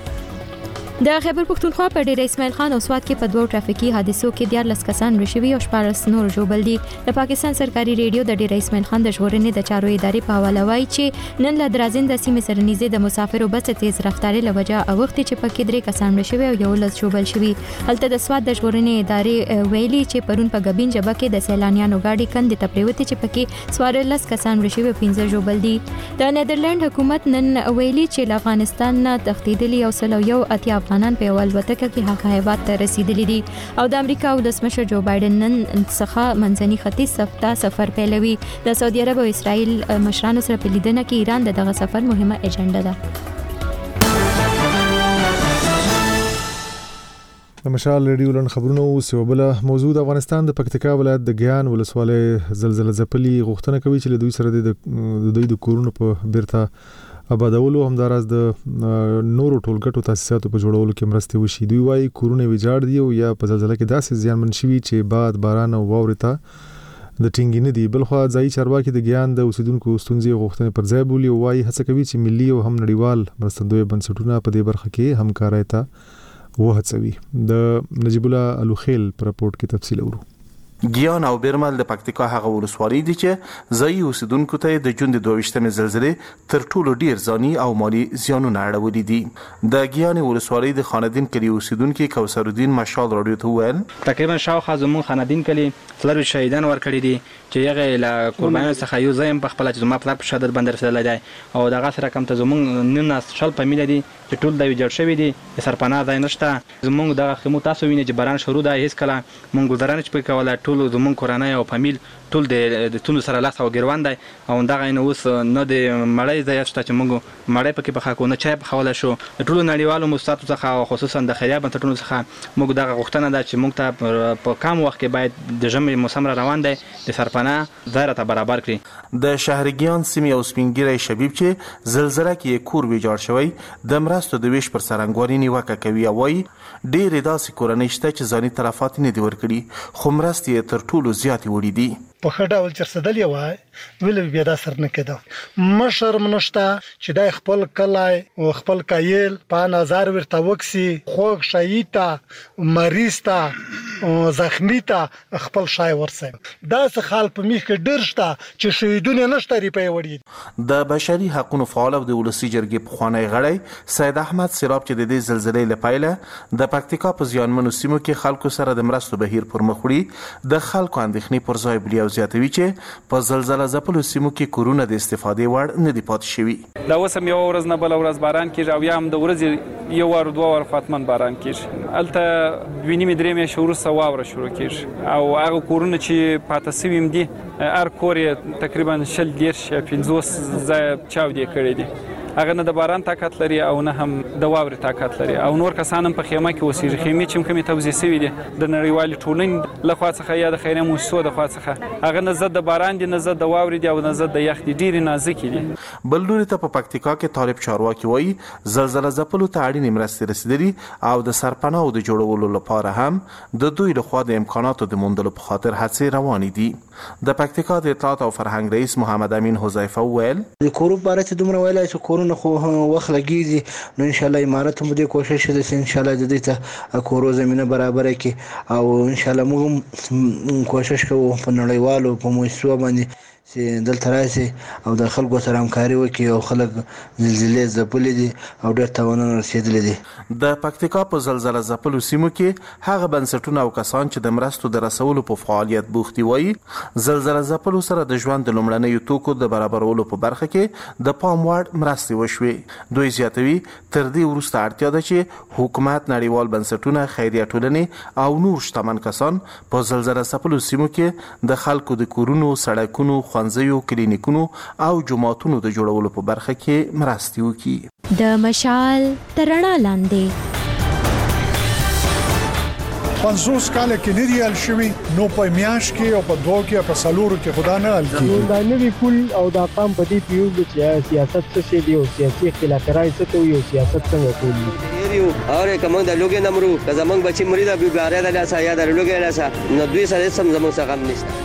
د خیبر پښتونخوا په ډیر اسماعیل خان او سواد کې په دوه ټرافیکي حادثو کې 14 کسان مړ شوي او 14 نور ژوبل دي. د پاکستان سرکاري ریډیو د ډیر اسماعیل خان د ژغورنې د چارو ادارې په حواله وایي چې نن له درازین د سیمې سره نږدې د مسافرو بس تیز رفتاري لوجه اوختي چې پکې 3 کسان مړ شوي او 11 ژوبل شوي. هلته د سواد د ژغورنې ادارې ویلي چې پرون په غبین جبه کې د سیلانیانو گاډي کندې ته پریوتې چې پکې 14 کسان مړ شوي او 15 ژوبل دي. د نیدرلند حکومت نن ویلي چې له افغانستان نه تښتیدلي او 101 افغانان په اول کې هغه هیواد ته رسیدلی دي او د امریکا ولسمشر جو بایدن نن څخه منځني ختیځ ته سفر پیلوي. د سعودي عرب او اسرائیل مشرانو سره په لیدنه کې ایران دغه سفر مهمه اجنډا ده. د مشال ریډیو لن خبرونو سیوبله موضوع د افغانستان د پکتیکا ولایت د ګیان ولسوالۍ زلزلہ ځپلي غوښتنه کوي چې له دوی سره د دوی کورونو په بیرته آبادولو همداراز د نورو ټولګټو تاسیساتو په جوړولو کې مرسته وشي. دوی وايي کورونه ویجاړ دي او یا په زلزلہ کې داسې زیانمن شوي چې باد باران او واورې ته د ټینګي نه دي. بلخوا ځایي چارواکي د ګیان د اوسیدونکو ستونزې غوښتنې پر ځای بولي او وايي هڅه کوي چې ملي او هم نړیوال مرستندوی بنسټونه په دې برخه کې همکارۍ ته وهڅوي. د نجیب الله الوخیل پر راپورټ کې تفصیل اورو. ګیان او بیرمل د پکتیکا هغه ولسوالۍ دي چې ځایي اوسیدونکو ته د جون د 22مې زلزلې تر ټولو ډیر ځاني او مالی زیانونه اړولي دي. د ګیان ولسوالۍ د خاندین کلی اوسیدونکو کوثر الدین مشال رادیو ته ویل تقریبا شاوخوا زمون خاندین کلی فلر شهیدان ورکړي دي چې هغه له قربانیانو څخه یو ځایم په خپل چې زما پلار په شهادت باندې رسیدلی دی او دغه سره کوم ته زمون نن شل فامیل دي چې ټول د ویجاړ شوی دي سرپناه ځای نشته. زمون دغه خمو تاسو وینئ چې باران شروع ده هیڅ کله مونږ ګذرانه چې په کوله ټول زمون کورنۍ او فامیل ټول د تونو سره لاس او ګروان دی او دغه نه اوس نه د مړی ځای شته چې موږ مړی پکې په خاکو نه چای په خوله شو. ټول نړیوالو مؤسساتو څخه او خصوصا د خیریه بنسټونو څخه موږ دغه غوښتنه ده چې موږ ته په کم وخت کې باید د ژمي موسم را روان دی د سرپناه ځای راته برابر کړي. د شهرګیان سیمې او سپینګیری شبیب چې زلزلہ کې کور ویجاړ شوی د مرستو د ویش پر سرنګواري نیوکه کوي او وايي ډېرې داسې کورنۍ شته چې ځاني طرفات نه دي ورکړي خو مرستې تر ټولو زیاتې وړي دي. په خډه ول چرسدل یو ویل بیا دا سر نه کېده مشر منشتا چې د خپل کلای او خپل کایل په نظر ورته وکسي خوګ شهیتا مریضتا زخمی ته خپل شای ورسه دا څه خال په میخ کې ډرشتا چې شهیدونه نشته ری په وړي. د بشري حقوقو فعال او د ولسی جرګې په خوانی غړی سید احمد سیراب چې د دې زلزلې لپاره د پکتیکا په زیانمنو سیمو کې خلکو سره د مرستو بهیر پر مخ وړي د خلکو اندېښنې پر ځای بلی زیاتوي چې په زلزلہ ځپلو سیمو کې کورونه د استفادې وړ نه دي پاتې شوي. دا اوس هم یوه ورځ نه بله ورځ باران کېږي او یا هم د ورځې یو وار دوه وار فاتمن باران کېږي. هلته دوې نیمې درې میاشتې وروسته واوره شروع کېږي او هغه کورونه چې پاته سوي هم دي هر کور یې تقریبا 40 یا 50 ځایه چاودې کړی دي. هغه نه د باران طاقت لري او نه هم د واورې طاقت لري او نور کسان هم په خیمه کې اوسېږي. خیمې چې کومې توزیع شوي دي د نړیوالې ټولنې له خوا څخه یا د خیریه مؤسسو د خوا څخه هغه نه ضد د باران دي نه ضد د واورې دي او نه ضد د یخ دي، ډېرې نازکې دي. بل لوري ته په پکتیکا کې طالب چارواکي وایي زلزله ځپلو ته اړینې مرستې رسیدلي او د سرپناهو د جوړولو لپاره هم د دوی لخوا د امکاناتو د موندلو په خاطر هڅې روانې دي. د پکتیکا د اطلاعات او فرهنګ رئیس محمد امین حذیفه وویل د کورو باره ته دومره ویلای چې کورونه خو وخت لګیږي نو ان شاء الله امارات هم دې کوشش وکړي چې ان شاء الله د دې ته کورو زمينه برابر کړي او ان شاء الله موږ کوشش کوو په نړیوالو په مؤسسو باندې چې دلته راشي او د خلکو سره همکاري وکړي او خلک زلزلې ځپلې دي او ډېر تاوانونه رسېدلي دي. د پکتیکا په زلزله ځپلو سیمو کې هغه بنسټونه او کسان چې د مرستو د رسولو په فعالیت بوختي وایي زلزله ځپلو سره د ژوند د لومړنیو توکو د برابرولو په برخه کې د پام وړ مرستې وشوې. دوی زیاتوي تر دې وروسته اړتیا ده چې حکومت، نړیوال بنسټونه، خیریه ټولنې او نور شتمن کسان په زلزله ځپلو سیمو کې د خلکو د کورونو، سړکونو، ښوونځیو، کلینیکونو او جوماتونو د جوړولو په برخه کې مرستې وکړي. د مشال تر رڼا لاندې 50 کال کې نه دی حل شوی نو په میاش کې او په دوه کې په سالورو کې خدا نه حل کیږي. دا نوی پول او دا قام په دې پیوز چې سیاست څه شي دی او سیاسي اختلافات څه کوي او سیاست څنګه کوي یو اور کوم د لوګي نمرو که زمنګ بچي مرید ابي باریا د لاسه یا د لوګي لاسه نو دوی سره سم زمنګ څخه غم نشته.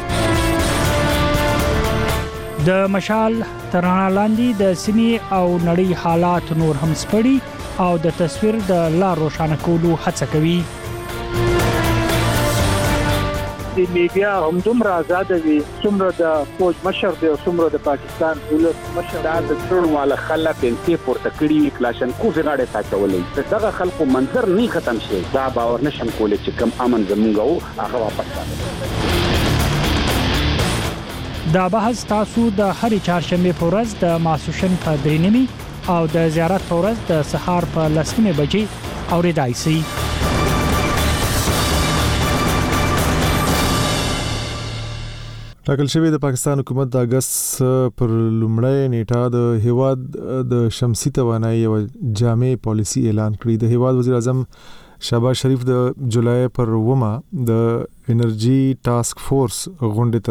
د مشال تر رڼا لاندې د سیمې او نړۍ حالات نور هم سپړي او د تصویر د لار روښانه کولو هڅه کوي. د میډیا هم دومره آزاد وي څومره د فوج مشر دی او څومره د پاکستان دولت مشر د ټول والا خلک انتي پورته کړی کلاشن کوفي غاړه ساتولې دغه خلکو منظر نه ختم شي. دا باور نشم کولای چې کم امن زمونږ هغه واپس راځي. دا بحث تاسو د هرې چهارشنبه په ورځ د ماسوشن په 3:30 او د زیارت په ورځ د سهار په 10:00 بجې اوریدای شئ. ټاکل شوی د پاکستان حکومت د اگست پر لومړی نیټه د هیواد د شمسي توانایي او جامع پالیسی اعلان کړی. د هیواد وزیر اعظم شهباز شریف د جولای پر 9 د انرژي ټاسک فورس غونډې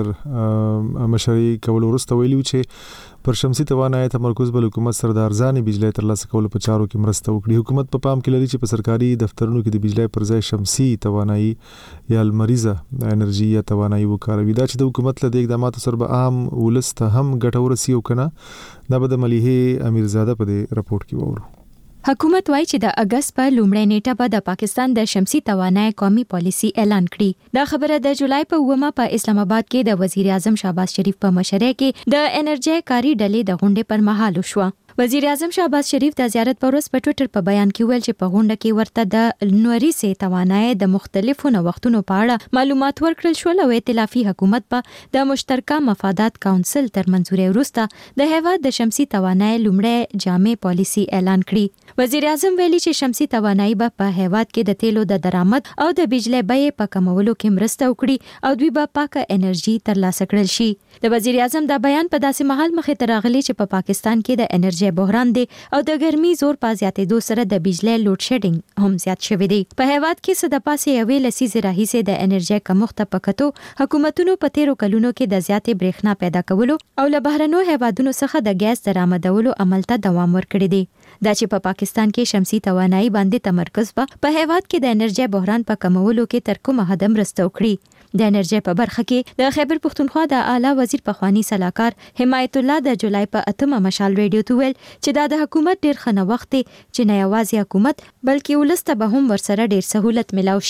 تر مشري کول وروسته ویلي چې پر شمسي توانایي تمرکز بل حکومت سره د ارزانه بجلی ترلاسه کولو په چارو کې مرسته وکړي. حکومت په پام کې لري چې په سرکاري دفترونو کې د بجلی پر ځای شمسي توانایي یا لمریزه انرژي یا توانایي وکاروي. دا چې د حکومت له اقداماتو سره به عام ولس ته هم ګټه ورسي او کنه دا به د مليحه امیرزاده په دې راپورټ کې وورو. حکومت وایي چې د اگست په لومړۍ نیټه به د پاکستان د شمسي توانایي قومي پالیسی اعلان کړي. دا خبره د جولای په 9 په اسلام آباد کې د وزیر اعظم شهباز شریف په مشرۍ کې د انرژي کاری ډلې د غونډې پر مهال وشوه. وزیر اعظم شهباز شریف د زیارت پر ورځ په ټوئیټر په بیان کې ویل چې په غونډه کې ورته د نوري سي توانایي د مختلفو نوښتونو په اړه معلومات ورکړل شول او ائتلافي حکومت په د مشترکه مفادات کونسل تر منځوري وروسته د هیواد د شمسي توانایي لومړی جامع پالیسی اعلان کړي. وزیر اعظم ویلي چې شمسي توانایي په هیواد کې د تیلو د درآمد او د بجلی بیې په کمولو کې مرسته وکړي او دوی به پاکه انرژي ترلاسه کړل شي. د وزیر اعظم دا بیان په داسې مهال مخې ته راغلی چې په پاکستان کې د انرژي بحران دی او د ګرمي زور په زیاتېدو سره د بجلی لوډ شیډینګ هم زیات شوی دی. په هیواد کې څه د پاسه یوې لسیزې راهیسې د انرژي کمښت په کتو حکومتونو په تیرو کلونو کې د زیاتې برېښنا پیدا کولو او له بهرنیو هیوادونو څخه د ګیس درآمدولو عمل ته دوام ورکړی دی. دا چې په پاکستان کې شمسي توانایي باندې تمرکز په هیواد کې د انرژي بحران په کمولو کې تر کومه حد مرسته وکړي. د انرژي په برخه کې د خیبر پښتونخوا د اعلی وزیر پخوانی صلاحکار حمایت الله د جولای په 8 مشال ریډیو ته ویل چې دا د حکومت ډیر ښه وخت چې نه یوازې حکومت بلکې ولسته به هم ورسره ډیر سہولت ملاوي شي.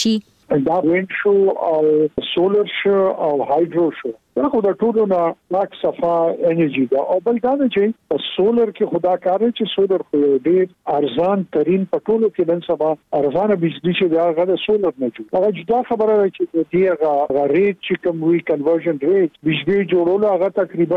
دا ویند شو او سولر شو او هایدرو شو دا خو د ټولو نه لاک صفا انرژي دا او بل دا چې سولر کې خدا کار چې سولر خو ډېر ارزان ترين په ټولو کې نن سبا ارزانه بجلی چې دا غره سولر نه جوړ هغه جدا خبره ده چې دیغه ریټ چې کوم وی کنورژن ریټ بجلی جوړول هغه تقریبا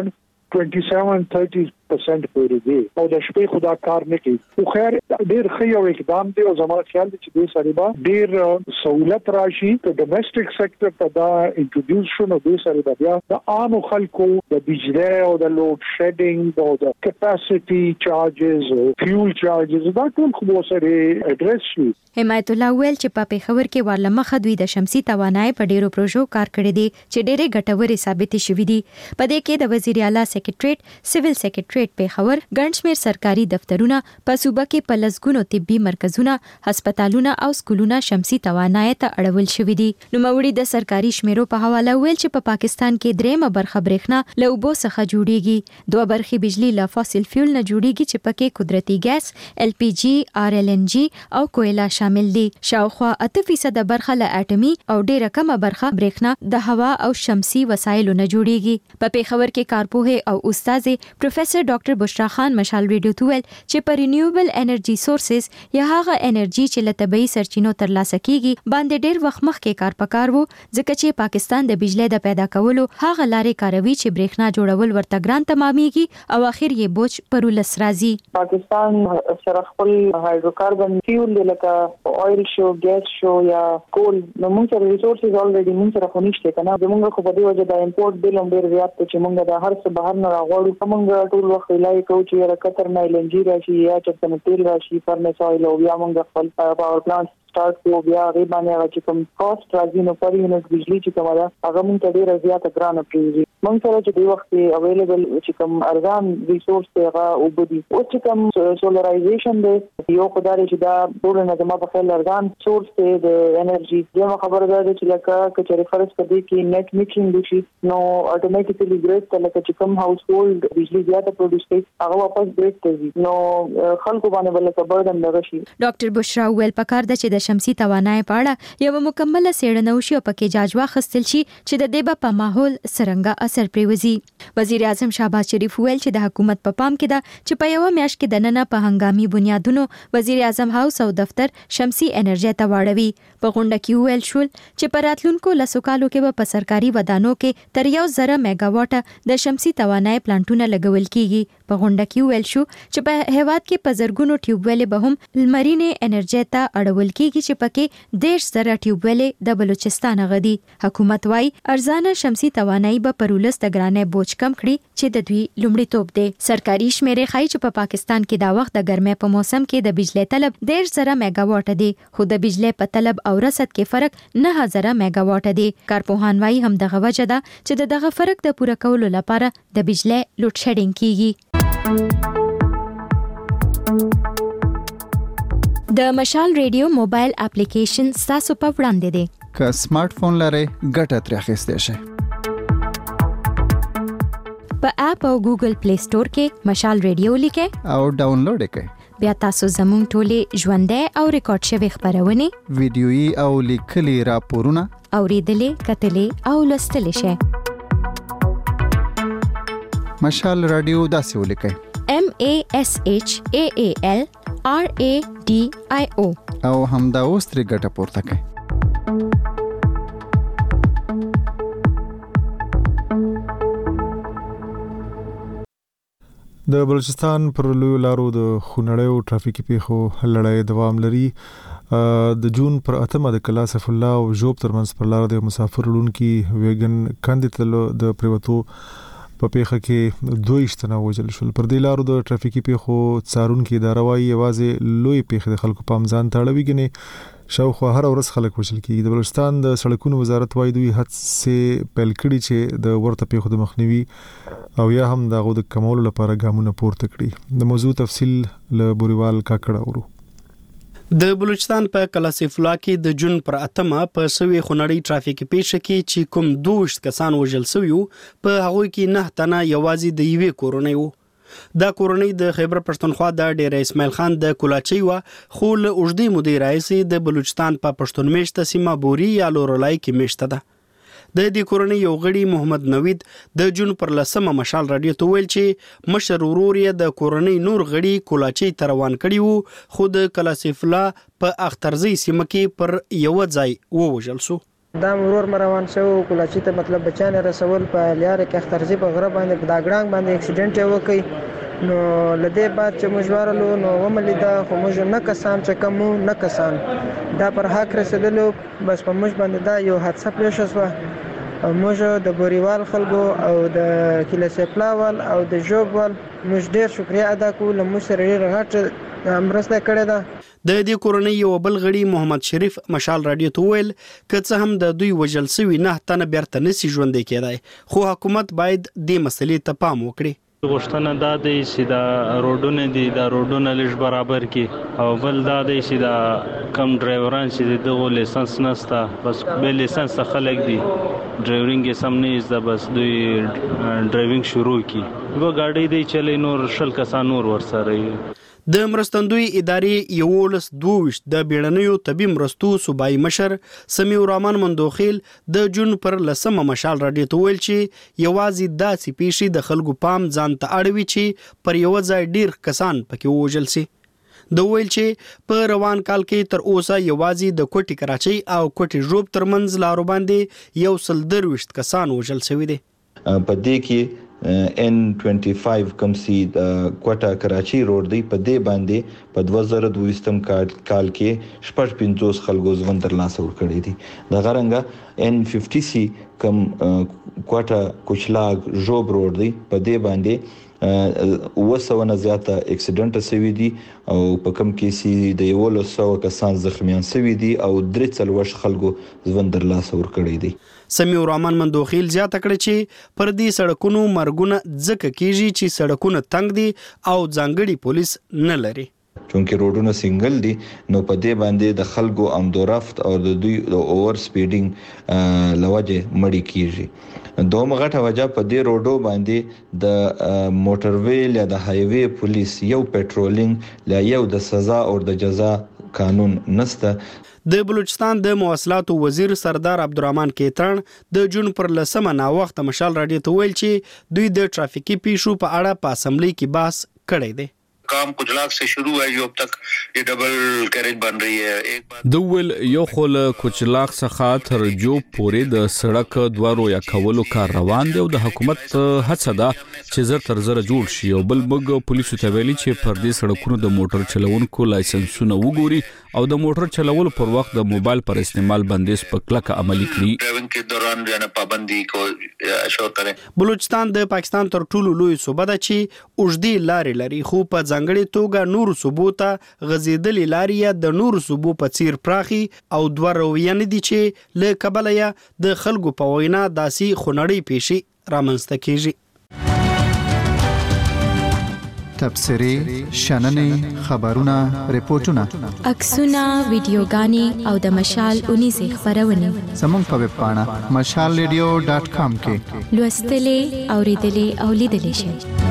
27-30% پورې دی او د شپې خدا کار نه کوي خو خیر ډېر ښه یو اقدام دی او زما خیال دی چې دې سره به ډېر سہولت راشي ته ډومېسټک سېکټر ته دا انټروډوس شو نو دې سره بیا د عام خلکو د بجلی او د لوډ شیډینګ او د کیپاسټي چارجز او فیول چارجز دا ټول خو سره اډریس شي. حمایت الله ویل چې په پیښور کې ورلمخه دوی د شمسي توانای په ډیرو پروژو کار کړی دي چې ډېرې ګټورې ثابت شوې دي. په دې کې د وزیر اعلی سیکریټریټ سیویل سیکریټریټ پیښور ګڼ شمېر سرکاري دفترونه په صوبه کې په لسګونو طبي مرکزونه هسپتالونه او سکولونه شمسي توانای ته اړول شوې دي. نوموړي د سرکاري شمیرو په حواله ویل چې په پاکستان کې درېمه برخه برېښنا له اوبو څخه جوړیږي، دوه برخې بجلی له فاسیل فیول نه جوړیږي چې پکې قدرتي ګیس، LPG، RLNG او کویلا شامل دي. شاوخوا 8% برخه له اټومي او ډېره کمه برخه برېښنا د هوا او شمسي وسایلو نه جوړیږي. په پیښور کې کارپوه او استاد پروفیسور ډاکټر بشرا خان مشال ریډیو ته ویل چې په رینیوبل انرژي سورسز یا هغه انرژي چې له طبيعي سرچینو ترلاسه کیږي باندې ډېر وخت مخکې کار پکار وو ځکه چې پاکستان د بجلی د پیدا کولو هغه لارې کاروي چې برېښنا جوړول ورته ګران تمامېږي او اخر یې بوج پر ولس راځي. پاکستان سره خپل هایدروکاربن فیول لکه اویل شو، ګیس شو یا کول نو موږ سره ریسورسز الریډي موږ سره خو نشته کنه. موږ خو په دې وجه د امپورټ بیل هم ډېر زیات چې موږ د هر څه بهر نه راغواړو. موږ ټول وخت لای کوو چې راکتر نه LNG راشي یا چې تل راشي فرنس اویل او بیا موږ خپل پاور پلانټ سٹارټ کوو بیا غي باندې چې کوم کاست راځي نو پر یونټ بجلی چې کومه هغه موږ ته ډیره زیاته ګرانه پریږي. موږ سره چې د وخت اویلیبل چې کوم ارزان ریسورس ته هغه وبدي او چې کوم سولرایزیشن دی یو خدای چې دا ټول نه زما په خپل ارزان سورس ته د انرژي یو خبره ده چې لکه کچې فرض کړي کې نیټ میکسینګ وشي نو اتوماتیکلی ګریډ ته لکه چې کوم هاوس هولډ بجلی زیاته پروډوس کوي هغه واپس ګریډ ته ځي نو خلکو باندې بل څه برډن نه شي. ډاکټر بشرا ویل پکار ده چې د شمسي توانای په اړه یو مکمله څېړنه وشي او پکې جاج واخیستل شي چې د دې په ماحول څرنګه اثر پریوزي. وزیر اعظم شهباز شریف ویل چې د حکومت په پام کې ده چې په یو میاشت کې د نن په هنګامي بنیادونو وزیر اعظم هاوس او دفتر شمسي انرژي ته واړوي. په غونډه کې ویل شول چې په راتلونکو لسو کالو کې په سرکاري ودانو کې تر 1000 میگا واټه د شمسي توانای پلانټونه لګول کیږي. په غونډه کې ویل شو چې په هیواد کې په زرګونو ټیوبویل به هم لمرینه انرژي ته اړول کیږي چې پکې 1.5 ټیوبویل د بلوچستان غدي. حکومت وايي ارزانه شمسي توانای به پرولس د ګرانې بوج کم کړي چې د دوی لومړیتوب دی. سرکاري شمیرې ښایي چې په پاکستان کې دا وخت د ګرمۍ په موسم کې د بجلی طلب 1.5 میگا واټ دی خو د بجلی په طلب او رسد کې فرق 9000 میگا واټ دی. کارپوهان وايي هم دغه وجه ده چې دغه فرق د پوره کولو لپاره د بجلی لوډ شیډینګ کیږي. د مشال ریډیو موبایل اپلیکیشن تاسو په وړاندې دی. که سمارټ فون لرئ ګټه ترې اخیستی شئ. په اپ او ګوګل پلی سٹور کې مشال ریډیو لیکئ او ډاونلوډ کړئ. بیا تاسو زموږ ټولې ژوندۍ او ریکارډ شوی خبرونه ویډیويي او لیکلي راپورونه اوریدلې کتلې او لوستلې شئ. مشال رادیو داسې ولیکئ MASHAAL RADIO او همدا اوس ترې ګټه پورته کړئ. د بلوچستان پر لویو لارو د خونړیو ټرافیکي پیښو لړۍ دوام لري. د جون پر 8 د کلاس اف الله او جوب ترمنځ پر لار د مسافر لونکي ویګن کاندیدل د پریوتو په پیښه کې 22 تنه وژل شول. پر دې لارو د ټرافیکي پیښو څارونکو اداره وايي یوازې لوی پیښې د خلکو په ځان تړوي غني شاوخوا هر ورځ خلک وژل کیږي. د بلوچستان د سړکونو وزارت وايي دوی هڅې پیل کړي چې د ورته پیښو د مخنیوي او یا هم دغه د کمولو لپاره ګامونه پورته کړي. د موضوع تفصیل له بوريوال کاکړه اورو. د بلوچستان په کلاسیف الله کې د جون پر 8 په سوي خونړی ټرافیکي پیښه کې چې کوم 2 کسان وژل شوی په هغه کې 9 تنه یوازې د یوې کورونې وو. دا کورنۍ د خیبر پښتونخوا د ډیر اسماعیل خان د کولاچي و خو له اوږدې مودې راهیسې د بلوچستان په پښتون میشته سیمه بوري یا لورلای کې میشته ده. د دې کورنۍ یو غړي محمد نوید د جون پر 10 مشال رادیو ته ویل چې مشر ورور یې د کورنۍ نور غړي کولاچي ته روان کړي وو خو د کلاسیف الله په اخترزی سیمه کې پر یو ځای ووژل شو. دا مرور روان شو کولاچي ته مطلب بچانه رسول په لیاره کې اخترزی په غره باندې په داګړنګ باندې اکسیډنټ وکړي نو لدې بعد چې مجوارلو نو وملیدا خو موږ نه کسان چې کوم نه کسان دا پر حق رسیدلو بس په موږ باندې دا یو حادثه پیښ شوه موږ د بوريوال خلکو او د کلاسپلاوال او د جوبوال موږ ډیر شکریا ادا کوو موږ سره ډیر غټ مرسته کړې ده. د دې کورنۍ یو بل غړي محمد شریف مشال رادیو ته ویل که څه هم د دوی وژل شوي 9 تنه بیرته نسی ژوندې کېدای خو حکومت باید دې مسلې ته پام وکړي. غوښتنه دا دی چې دا روډونه دي دا روډونه لږ برابر کړي او بل دا دی چې دا کم ډرایوران چې دغه لیسنس نسته بس به لیسنس خلک دي ډرایورینګ یې سم نه زده بس دوی ډرایوینګ شروع کړي و ګاډي دی چلی نور شل کسان نور ورسره. د مرستندوی ادارې 22 د بیړنیو طبي مرستو صوبایي مشر سمیع الرحمن مندوخیل د جون پر 10 مشال رادیو ته ویل چې یوازې داسې پیښې د خلکو پام ځان ته اړوي چې پر یو ځای ډیر کسان پکې وژل شي. د ویل چې په روان کال کې تر اوسه یوازې د کوټي کراچۍ او کوټي ژوب ترمنځ لارو باندې 123 کسان وژل شوي دي. په دې کې N25 کم سي د کوټا کراچي روډ دی په دې باندې په 2022 کال کې 55 خلکو ژوند ترلاسه ورکړي دي. د غرنګ N50 سي کم کوټا کوچلاګ جوب روډ دی په دې باندې 200 نه زیاته اکسیډنټ شوي دي او په کم کې سي د 100 کسان زخمیان شوي دي او 43 خلکو ژوند ترلاسه ورکړي دي. سمیع الرحمن مندوخیل زیاته کړې چې پر دې سړکونو مرګونه ځکه کیږي چې سړکونه تنګ دي او ځانګړي پولیس نه لري. چونکه روډونه سنگل دي نو په دې باندې د خلکو آمدورفت او د دوی د اوور سپیډینګ لوجه مړی کیږي. دومره غټه وجه په دې روډو باندې د موټر ویل یا د هایوي پولیس یو پټرولینګ لا یو د سزا او د جزا قانون نسته. د بلوچستان د مواصلاتو وزیر سردار عبدالرحمن کیتان د جون پر 10 نا وخت مشال رادیو ته ویل چې دوی د ټرافیکي پیښو په اړه په اسمبلی کې بحث کړی دی. काम कुचलाक से शुरू है जो अब तक ये डबल कैरेज बन रही है. एक دوول یو خل کوچلاک څخه تر جو پورې د سړک دوارو یا کولو کار روان دی او د حکومت هڅه ده چې زر تر زر جوړ شي او بل موږ پولیسو ته ویلي چې پر دې سړکونو د موټر چلوونکو لایسنسونه وګوري او د موټر چلولو پر وخت د موبایل پر استعمال بندیز په کلکه عملي کړي. ड्राइविंग के दौरान जो है पाबंदी को اشور करें. بلوچستان د پاکستان تر ټولو لوی صوبه ده چې اوږدې لارې لري خو په ځانګړي توګه نور صوبو ته غزیدلې لارې د نور صوبو په څیر پراخي او دوه رویه نه دي چې له کبله یې د خلکو په وینا داسې خونړۍ پیښې رامنځته کیږي. تبصرې شننې خبرونه ریپورتونه عکسونه ویډیوګانې او د مشال 19 خبرونه زموږ په ویب پاڼه mashalradio.com کې لوستلې اوریدلې او لیدلې شئ.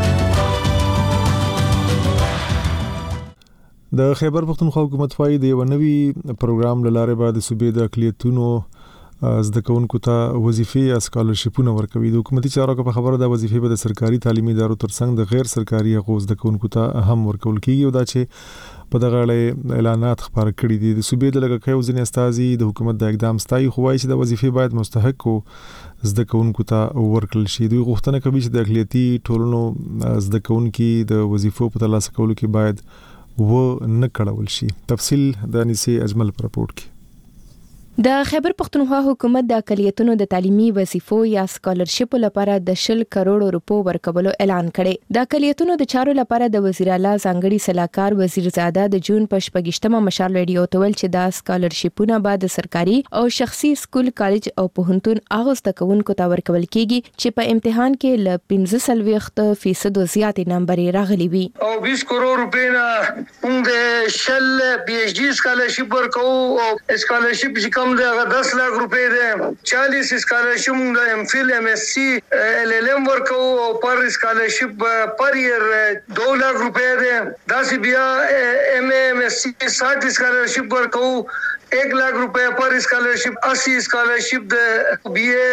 د خیبر پختونخوا حکومت وايي د یو نوي پروګرام لاره بعد صوبې د اقلیتونو زده کوونکو ته وظیفې یا سکالرشپونه ورکوي. د حکومتي چارو په خبره د وظیفې په سرکاري تعلیمي ادارو ترڅنګ د غیر سرکاري حقوق زده کوونکو ته هم ورکول کیږي او دا چې په دغه اړه اعلانات خبر کړي دي. د صوبې د لګښې ځینې استازي د حکومت د اقدام ستایي خو وايي چې د وظیفې باید مستحق او زده کوونکو ته ورکړل شي. دوی غوښتنه کوي چې د اقلیتي ټولنو زده کوونکو د وظیفو په ترلاسه کولو کې باید و نه کړول شي. تفصیل د انیسه اجمل پر راپورټ کې. د خیبر پختونخوا حکومت د اقلیتونو د تعلیمي وظیفو یا سکالرشپ لپاره د 10 کروڑ روپو ورکولو اعلان کړي. د اقلیتونو د چارو لپاره د وزیر اعلی ځانګړي صلاحکار وزیر زاده د جون په 28مه مشال ریډیو ته ویل چې دا سکالرشپونه بعد سرکاري او شخصي سکول کالج او پوهنتون هغه زده کوونکو ته ورکول کیږي چې په امتحان کې ل 15% زیات نمبر راغلي وي. او 20 کروڑ روپے نه موږ شل PhD سکالرشپ ورکو او سکالرشپ چې کم دی هغه 10 لک روپۍ دی. 40 اسکالرشپ د ایم فل ایم اس سی ال ال ام ورکو او پر اسکالرشپ پر ایئر 2 لک روپۍ دی. داسې بیا ایم ایم اس سی 60 اسکالرشپ ورکو 1 लाख रुपए पर स्कॉलरशिप 80 स्कॉलरशिप दे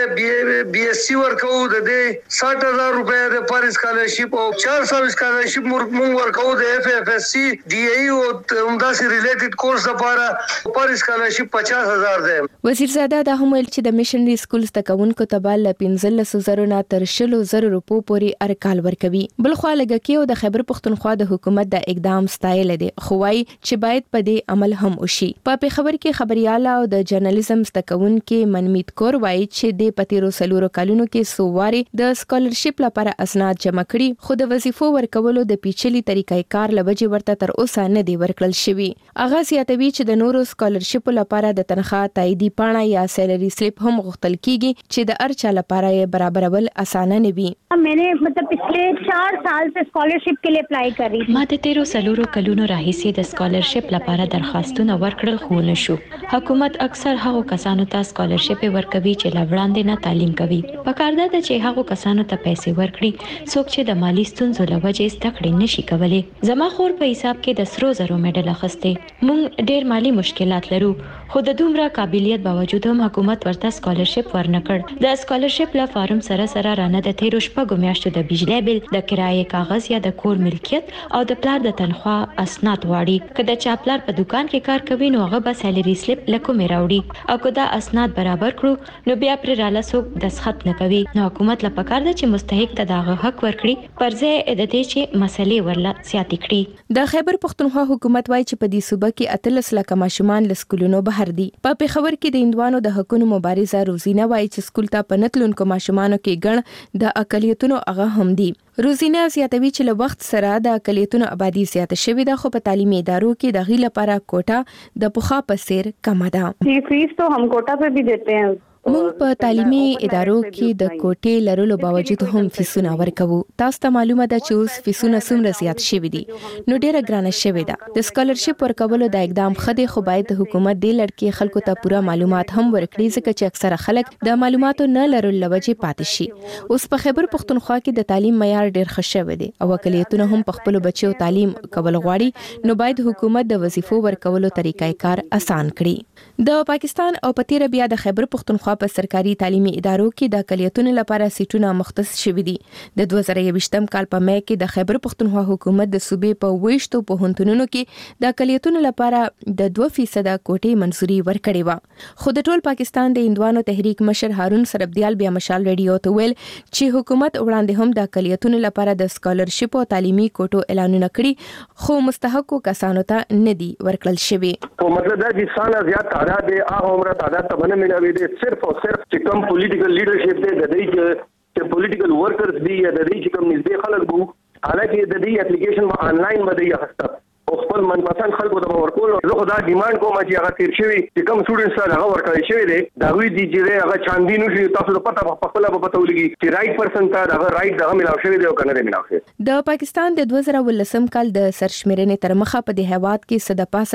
बी एस सी वर्कौ दे 60,000 रुपए दे पर स्कॉलरशिप और 400 स्कॉलरशिप मुंग वर्कौ दे एफएफएससी डीएई और उमदा से रिलेटेड कोर्स लپاره पर स्कॉलरशिप 50,000 दे. وزیرزاده د هم ویل چې د میشنري سکولز تکونکو تبال 15,000 نه تر 10,000 روپو پورې ارکال ورکوي. بل خو لګکی او د خیبر پختونخوا د حکومت د اقدام ستایل دي خو وايي چې باید په دې عمل هم وشي. په خبر کې خبرياله او د جرنالیزم ستکون کې منمیت کور وایي چې د پتیرو سلورو کالونو کې سوواري د سکالرشپ لپاره اسناد جمع کړي خو د وظیفو ورکولو د پیچلي طریقې کار لوجه ورته تر اوسه نه دی ورکړل شوی. اغه زیاتوي چې د نورو سکالرشپ لپاره د تنخواه تاییدی پاڼه یا سیلری سلیپ هم غوښتل کیږي چې د ارچا لپاره برابرول اسانه نه وي. मैंने मतलब पिछले 4 साल से स्कॉलरशिप के लिए अप्लाई कर रही थी. ما د 13 کلونو راهیسې د سکالرشپ لپاره درخواستونه ورکړل خو نه شو. حکومت اکثر هغو کسانو ته سکالرشپ ورکوي چې لوړاندې نه تعلیم کوي. پکار ده چې هغو کسانو ته پیسې ورکړي څوک چې د مالی ستونزو لوجه زده کړې نشي کولای. زما خور په حساب کې د 100 میډل اخیسته. مونږ ډېر مالی مشکلات لرو خو د دومره قابلیت باوجود هم حکومت ورته سکالرشپ ورنکړ. د سکالرشپ لا فارم سره رانه د 13 میاشتو د بجلی بل د کرایې کاغذ یا د کور ملکیت او د پلار د تنخواه اسناد واړي. که د چا پلار په دکان کې کار کوي نو هغه به سیلری سلیپ لکه مې راوړي او که دا اسناد برابر کړو نو بیا پر رااله څوک دسخط نه کوي. نو حکومت لا پکار ده چې مستحق ته دغه حق ورکړي پرځه د دې چې مسلې ورلا سیاتي کړي. د خیبر پختونخوا حکومت وایي چې په دې صوبه کې 13 لک ماشومان له سکولونو بهر دي. په پیښور کې د اندوانو د حقوقو مبارزه روزینه وایي چې سکول ته پنتلونکو ماشومانو کې ګڼ د اقلیتونو هغه هم دي. روزینه زیاتوي چې له وخت سره د اقلیتونو آبادی زیاته شوې ده خو په تعلیمي ادارو کې د غي لپاره کوټه د پخا په سیر کم ده. जी फीस तो हम कोटा पे भी देते हैं. موږ په تعلیمي ادارو کې د کوټې لرلو باوجود هم فیسونه ورکوو. تاسو ته معلومه ده چې اوس فیسونه څومره زیات شوي دي نو ډیره ګرانه شوې ده. د سکالرشپ ورکولو د اقدام خدي خو باید د حکومت د لړکې خلکو ته پوره معلومات هم ورکړي ځکه چې اکثره خلک د معلوماتو نه لرلو لوجه پاتې شي. اوس په خیبر پختونخوا کې د تعلیم معیار ډیر ښه شوی دی او اقلیتونه هم په خپل بچو تعلیم کول غواړي نو باید حکومت د وظیفو ورکولو طریقې کار آسان کړي. د پاکستان او پتیره بیا د خیبر پختونخوا په سرکاري تعلیمي ادارو کې د اقلیتونو لپاره سیټونه مختص شوي دي. د 2023 کال په مې کې د خیبر پختونخوا حکومت د صوبې په وښتو پوهنتونونو کې د اقلیتونو لپاره د 2% کوټې منزوري ورکړې و. خو د ټول پاکستان د اندوانو تحریک مشر هارون سربدیال بیا مشال رادیو ته ویل چې حکومت وړاندې هم د اقلیتونو لپاره د سکالرشپ او تعلیمي کوټو اعلانونه کړي خو مستحقو کسانو ته نه دي ورکړل شوی. او مطلب دا چې سالا زیات تعداد هغه عمره تعداد ته باندې ملاوي دي صرف او صرف چې کوم پولیټیکل لیډرشپ دی د دې چې پولیټیکل ورکرز دی د دې چې کوم نږدې خلک وو حالکه د دې اپلیکیشن ما آنلاین باندې یاخسته او خپل منپسند خلکو ته ورکول. زه خو دا ډیماند کوم چې هغه تیر شوی چې کوم سټوډنټس سره هغه ورکړی شوی دی دا وی دي چې هغه چاندي نو شي تاسو ته پته په خپل په پته ولګي چې رائټ پرسن ته هغه رائټ دغه ملاو شوی دی او کنه دی ملاو شوی. د پاکستان د 2019 کال د سرشمیرنې تر مخه په دې هواد کې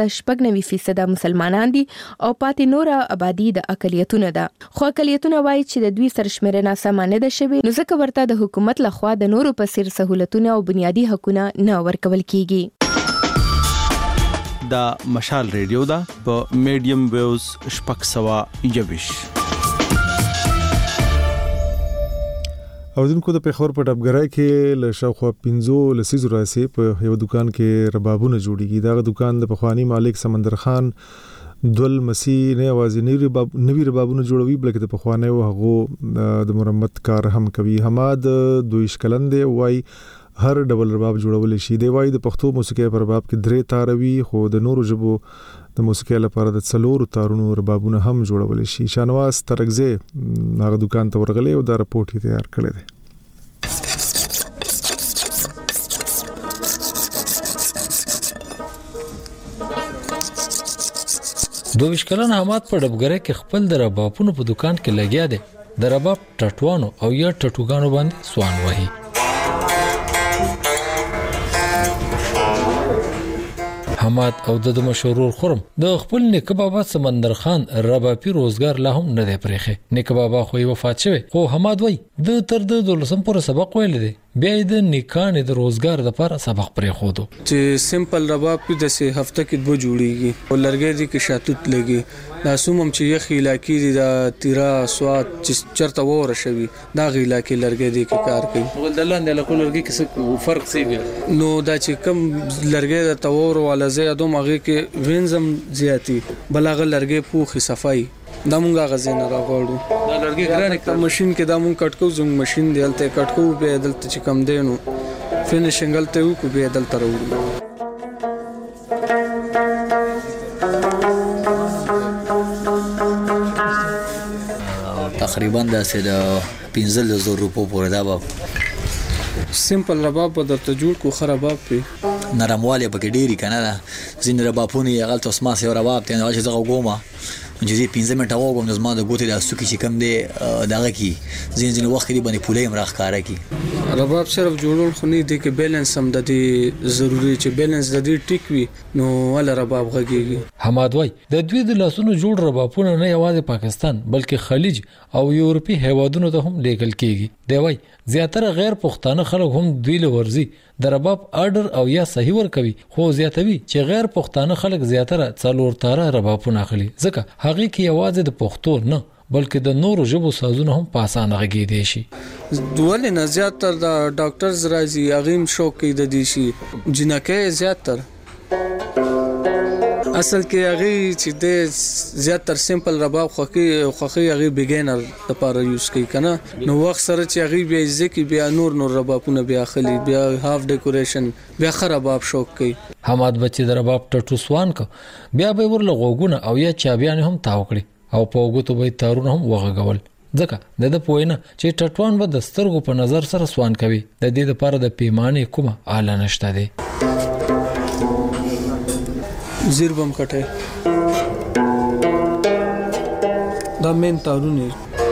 95% مسلمانان دي او پاتې نور آبادی د اقلیتونو ده. خو اقلیتونه وایي چې د دوی سرشمیرنه سم نه ده شوی نو ځکه ورته د حکومت لخوا د نورو په سیر سہولتونه او بنیادی حقوقونه نه ورکول کیږي. دا مشال ریډیو دا په میډیم ویوز شپږ سوه یویش. اوردونکو د پیښور په ډبګرای کې له شاوخوا 15 لسیزو راځي په یو دکان کې ربابونه جوړیږي. دا دکان د پخوانی مالک سمندر خان دول مسی نه اوازې نوی ربابونه جوړوي بلکې د پخوانی او هغه د مرمت کار هم کوي. حماد دویش کلند وای هر ډول رباب جوړول شي. دی وای د پښتو موسیقي پر رباب کې 3 تاروي خو د نورو ژبو د موسیقي لپاره د 4 تارونو ربابونه هم جوړول شي. شانواز ترغزه هغه دکان ته ورغلی او دا رپورټ تیار کړی دی. دویش کلن حماد په ډبګره کې خپل د ربابونو په دکان کې لګیا دی. د رباب ټټوانو او یا ټټوګانو باندې سوان وهي. حماد او د مشهور خرم د خپل نیکه بابا سمندر خان رباپي روزګار لا هم نه دی پرېخه. نیکه بابا خو وفات شوی خو حماد وای د تر د 12 پورې سبق ویل دی بیا د نیکانې د روزګار لپاره سبق پرې خودو چې سیمپل رباب په دسه هفته کې دوه جوړیږي او لرګي دي کې شاتوت لګي دا سومم چې یخ علاقې دي د تیرا سواد چې چرته وره شوی دا غی علاقې لرګي دي کې کار کوي ول د لاندې له لرګي کې فرق سی وي نو دا چې کم لرګي د تور ولا زیادو مغه کې وینزم زیاتی بلغه لرګي پوخي صفای دا مونږه غزنه راغړو دا لرګي ګرانه د ماشين کې دا مونږ کټکو زنګ ماشين دی الته کټکو به دلته چې کم دینو فینیشنګ الته وکړو به دلته راوړو. تقریبا د 15,000 روپو پورې دا به سیمپل رباب په درته جوړ کو خراباب په نرمواله پکې ډيري کنه دا زین ربابونه یغل تاسو ما سره رباب ته نه چې زغه ګوما چې 15 منټه وګم نو زما د ګوتې د سوکي چې کم دی دغه کی زین وخت دی باندې پولې امراخ کارا کی رباب صرف جوړول خو نه دی کې بیلانس هم د دې ضروری چې بیلانس د دې ټیک وي نو ول رباب غږیږي. حماد وای د دوی د لاسونو جوړ ربابونه نه یوازې پاکستان بلکې خلیج او یورپی هیوادونو ته هم لیږل کیږي. دی وای زیاتره غیر پښتانه خلک هم دوی له ورزي د رباب آرډر او یا صحیح ور کوي خو زیاتوي چې غیر پښتانه خلک زیاتره څلور تاره ربابونه اخلي ځکه هغه کې یوازې د پښتو نه بلکې د نورو ژبو سازونه هم په اسانه غږی دي شي. ډول نه زیاتره د ډاکټرز راځي اغیم شوق کې د دي شي جنکه زیاتره اصل کې هغه چې د زیاتره سیمپل رباب خوخي هغه بیګینر لپاره یوز کوي کنه نو وخت سره چې هغه بیا ځکه بیا نور ربابونه بیا خلی بیا هاف ډیکوریشن بیا خراباب شوق کوي. حماد بچی د رباب ټټو سوان کو بیا به ورله غوګونه او یا چابيان هم تاو کړی او په وګتو به تارونه هم وغغول ځکه د پوینه چې ټټوان به د سترګو په نظر سره سوان کوي د دې لپاره د پیمانه کومه اعلی نشته دی. زیربم کټه دا مين تارونه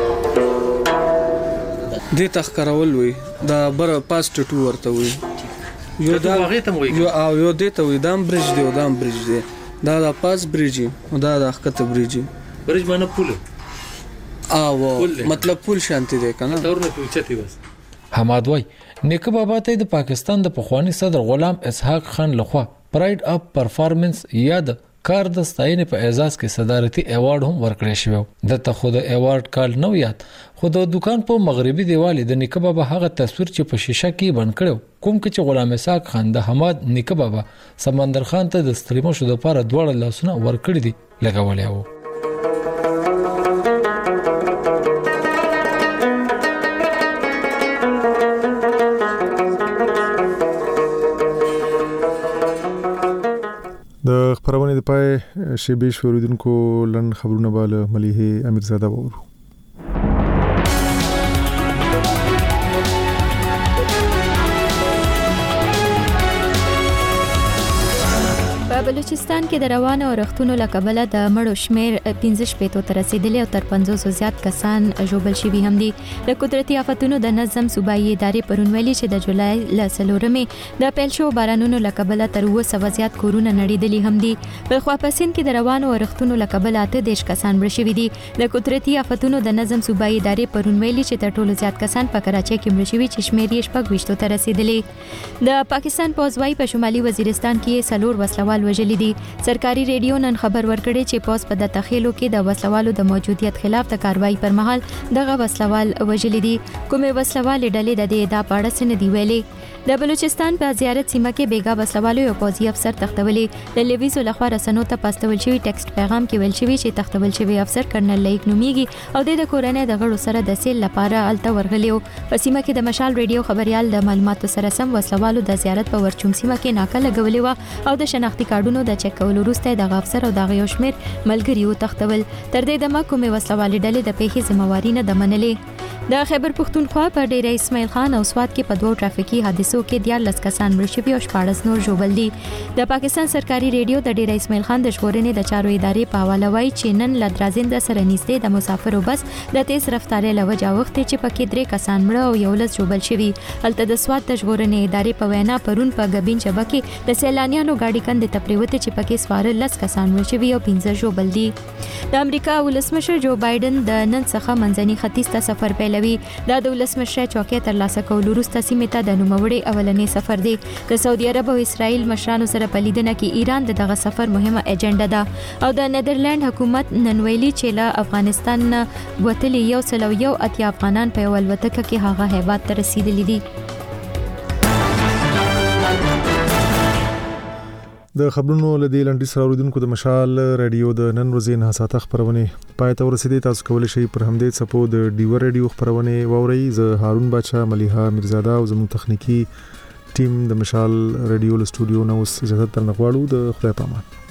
د تخکرول وي دا بر پاس ټټو ورته وي یو دا یو دته وي دام برج دی دام برج دی دا د پاس برج او دا د خطه برج برج باندې پول او مطلب پول شانتي دی کنه تورنه پوچتي بس. حماد وای نیکه بابا ته د پاکستان د پخوانی صدر غلام اسحاق خان لخوا پراید اف پرفارمنس یا د کار د ستاینې په اعزاز کې صدارتي ایوارډ هم ورکړی شو. د ته خود ایوارډ کال نو یاد خو د دکان په مغربي دیوال د نیکه بابا هغه تصویر چې په شیشه کې بند کړو کوم چې غلام اسحاق خان د حماد نیکه بابا سمندر خان ته د ستلیمو شو د لپاره دوړ لاسونه ورکړي دي لګولې وو. د خبرونه د پای شیبه شوریدونکو لن خبرونه بالا مليحه امیرزاده وورو. بلوچستان کې د روانو ورښتونو لکبله د مړو شمیر 15 پېټو تر رسیدلی او تر 500 زیات کسان ژوبل شوي هم دي. د قدرتي آفتونو د نظم صوبایي ادارې پرون ویلي چې د جولای ل 4مې د پیل شو بارانونو لکبله تر 200 زیات کورونه نړیدلي هم دي. په خواپسین کې د روانو ورښتونو لکبله 18 کسان مړ شوي دي. د قدرتي آفتونو د نظم صوبایي ادارې پرون ویلي چې تر ټولو زیات کسان په کراچۍ کې مړ شوي چې شمیر یې 26 ته رسیدلی. د پاکستان پوځوي په شمالي وزیرستان کې سلور وسلوال وژلي دي. سرکاري ریډیو نن خبر ورکړی چې پوز په د تخیلو کې د وسلوالو د موجودیت خلاف د کاروایی پر مهال دغه وسلوال وژلي دي. کومې وسلوال ډلې د دې د پاړه سن دی ویلي. د بلوچستان په زیارت سیمه کې بیګا وسلوالو یو پوځي افسر تختولي. د لیویزو لخوا رسنو ته پاستول شوی ټیکسټ پیغام کې ویل شوی چې تختول شوی افسر کرنل لیک نومیږي او د کورنۍ د غړو سره د سیل لپاره الته ورغلیو. په سیمه کې د مشال ریډیو خبريال د معلوماتو سره سم وسلوالو د زیارت په ورچوم سیمه کې ناکله غولې و او د شناختی کارډونو د چک کولو وروسته د افسر او د یو شمیر ملګریو تختول. تر دې دمه کومې وسلوالې ډلې د پیښې ذمہواری نه د منلې. د خیبر پختونخوا په ډیره اسماعیل خان او سوات کې په دوه ټرافیکي حادثو کې 14 کسان مړ شوي او 14 نور ژوبل دي. د پاکستان سرکاري ریډیو د ډیره اسماعیل خان د ژغورنې د چارو ادارې په حواله وایي چې نن لدرازند سره نږدې د مسافرو بس د تیز رفتارۍ له وجې اوښتې چې پکې 3 کسان مړه او 11 ژوبل شوي. هلته د سوات د ژغورنې ادارې په وینا پرون په غبین چبه کې د سیلانیانو گاډي کندې ته پریوته چې پکې سوار 10 کسان مړ شوي او 15 ژوبل دي. د امریکا ولسمشر جو بایدن د نن څخه منځني ختیځ ته سفر پیلوي. دا د ولسمشر چوکۍ ترلاسه کولو وروسته سیمې ته د نوموړي اولنی سفر دی. د سعودي عرب او اسرائیل مشرانو سره په لیدنه کې ایران دغه سفر مهمه اجنډا ده او د نیدرلند حکومت نن ویلي چې له افغانستان وتلي 180 افغانان په یو الوتکه کې هغه هیواد ته رسیدلي دي. د خبرونو لدی لنډی سره اوریدونکو د مشال رادیو د نن ورځې نه ساته خبرونه پای ته ورسېدي. تاسو کولی شئ پر همدې څپو د ډیور رادیو خبرونه واورئ. زه هارون بچا، ملیحه میرزاده او زموږ تخنیکی ټیم د مشال رادیو له سټوډیو نو اجازه تر نغواړو. د خدای پامان.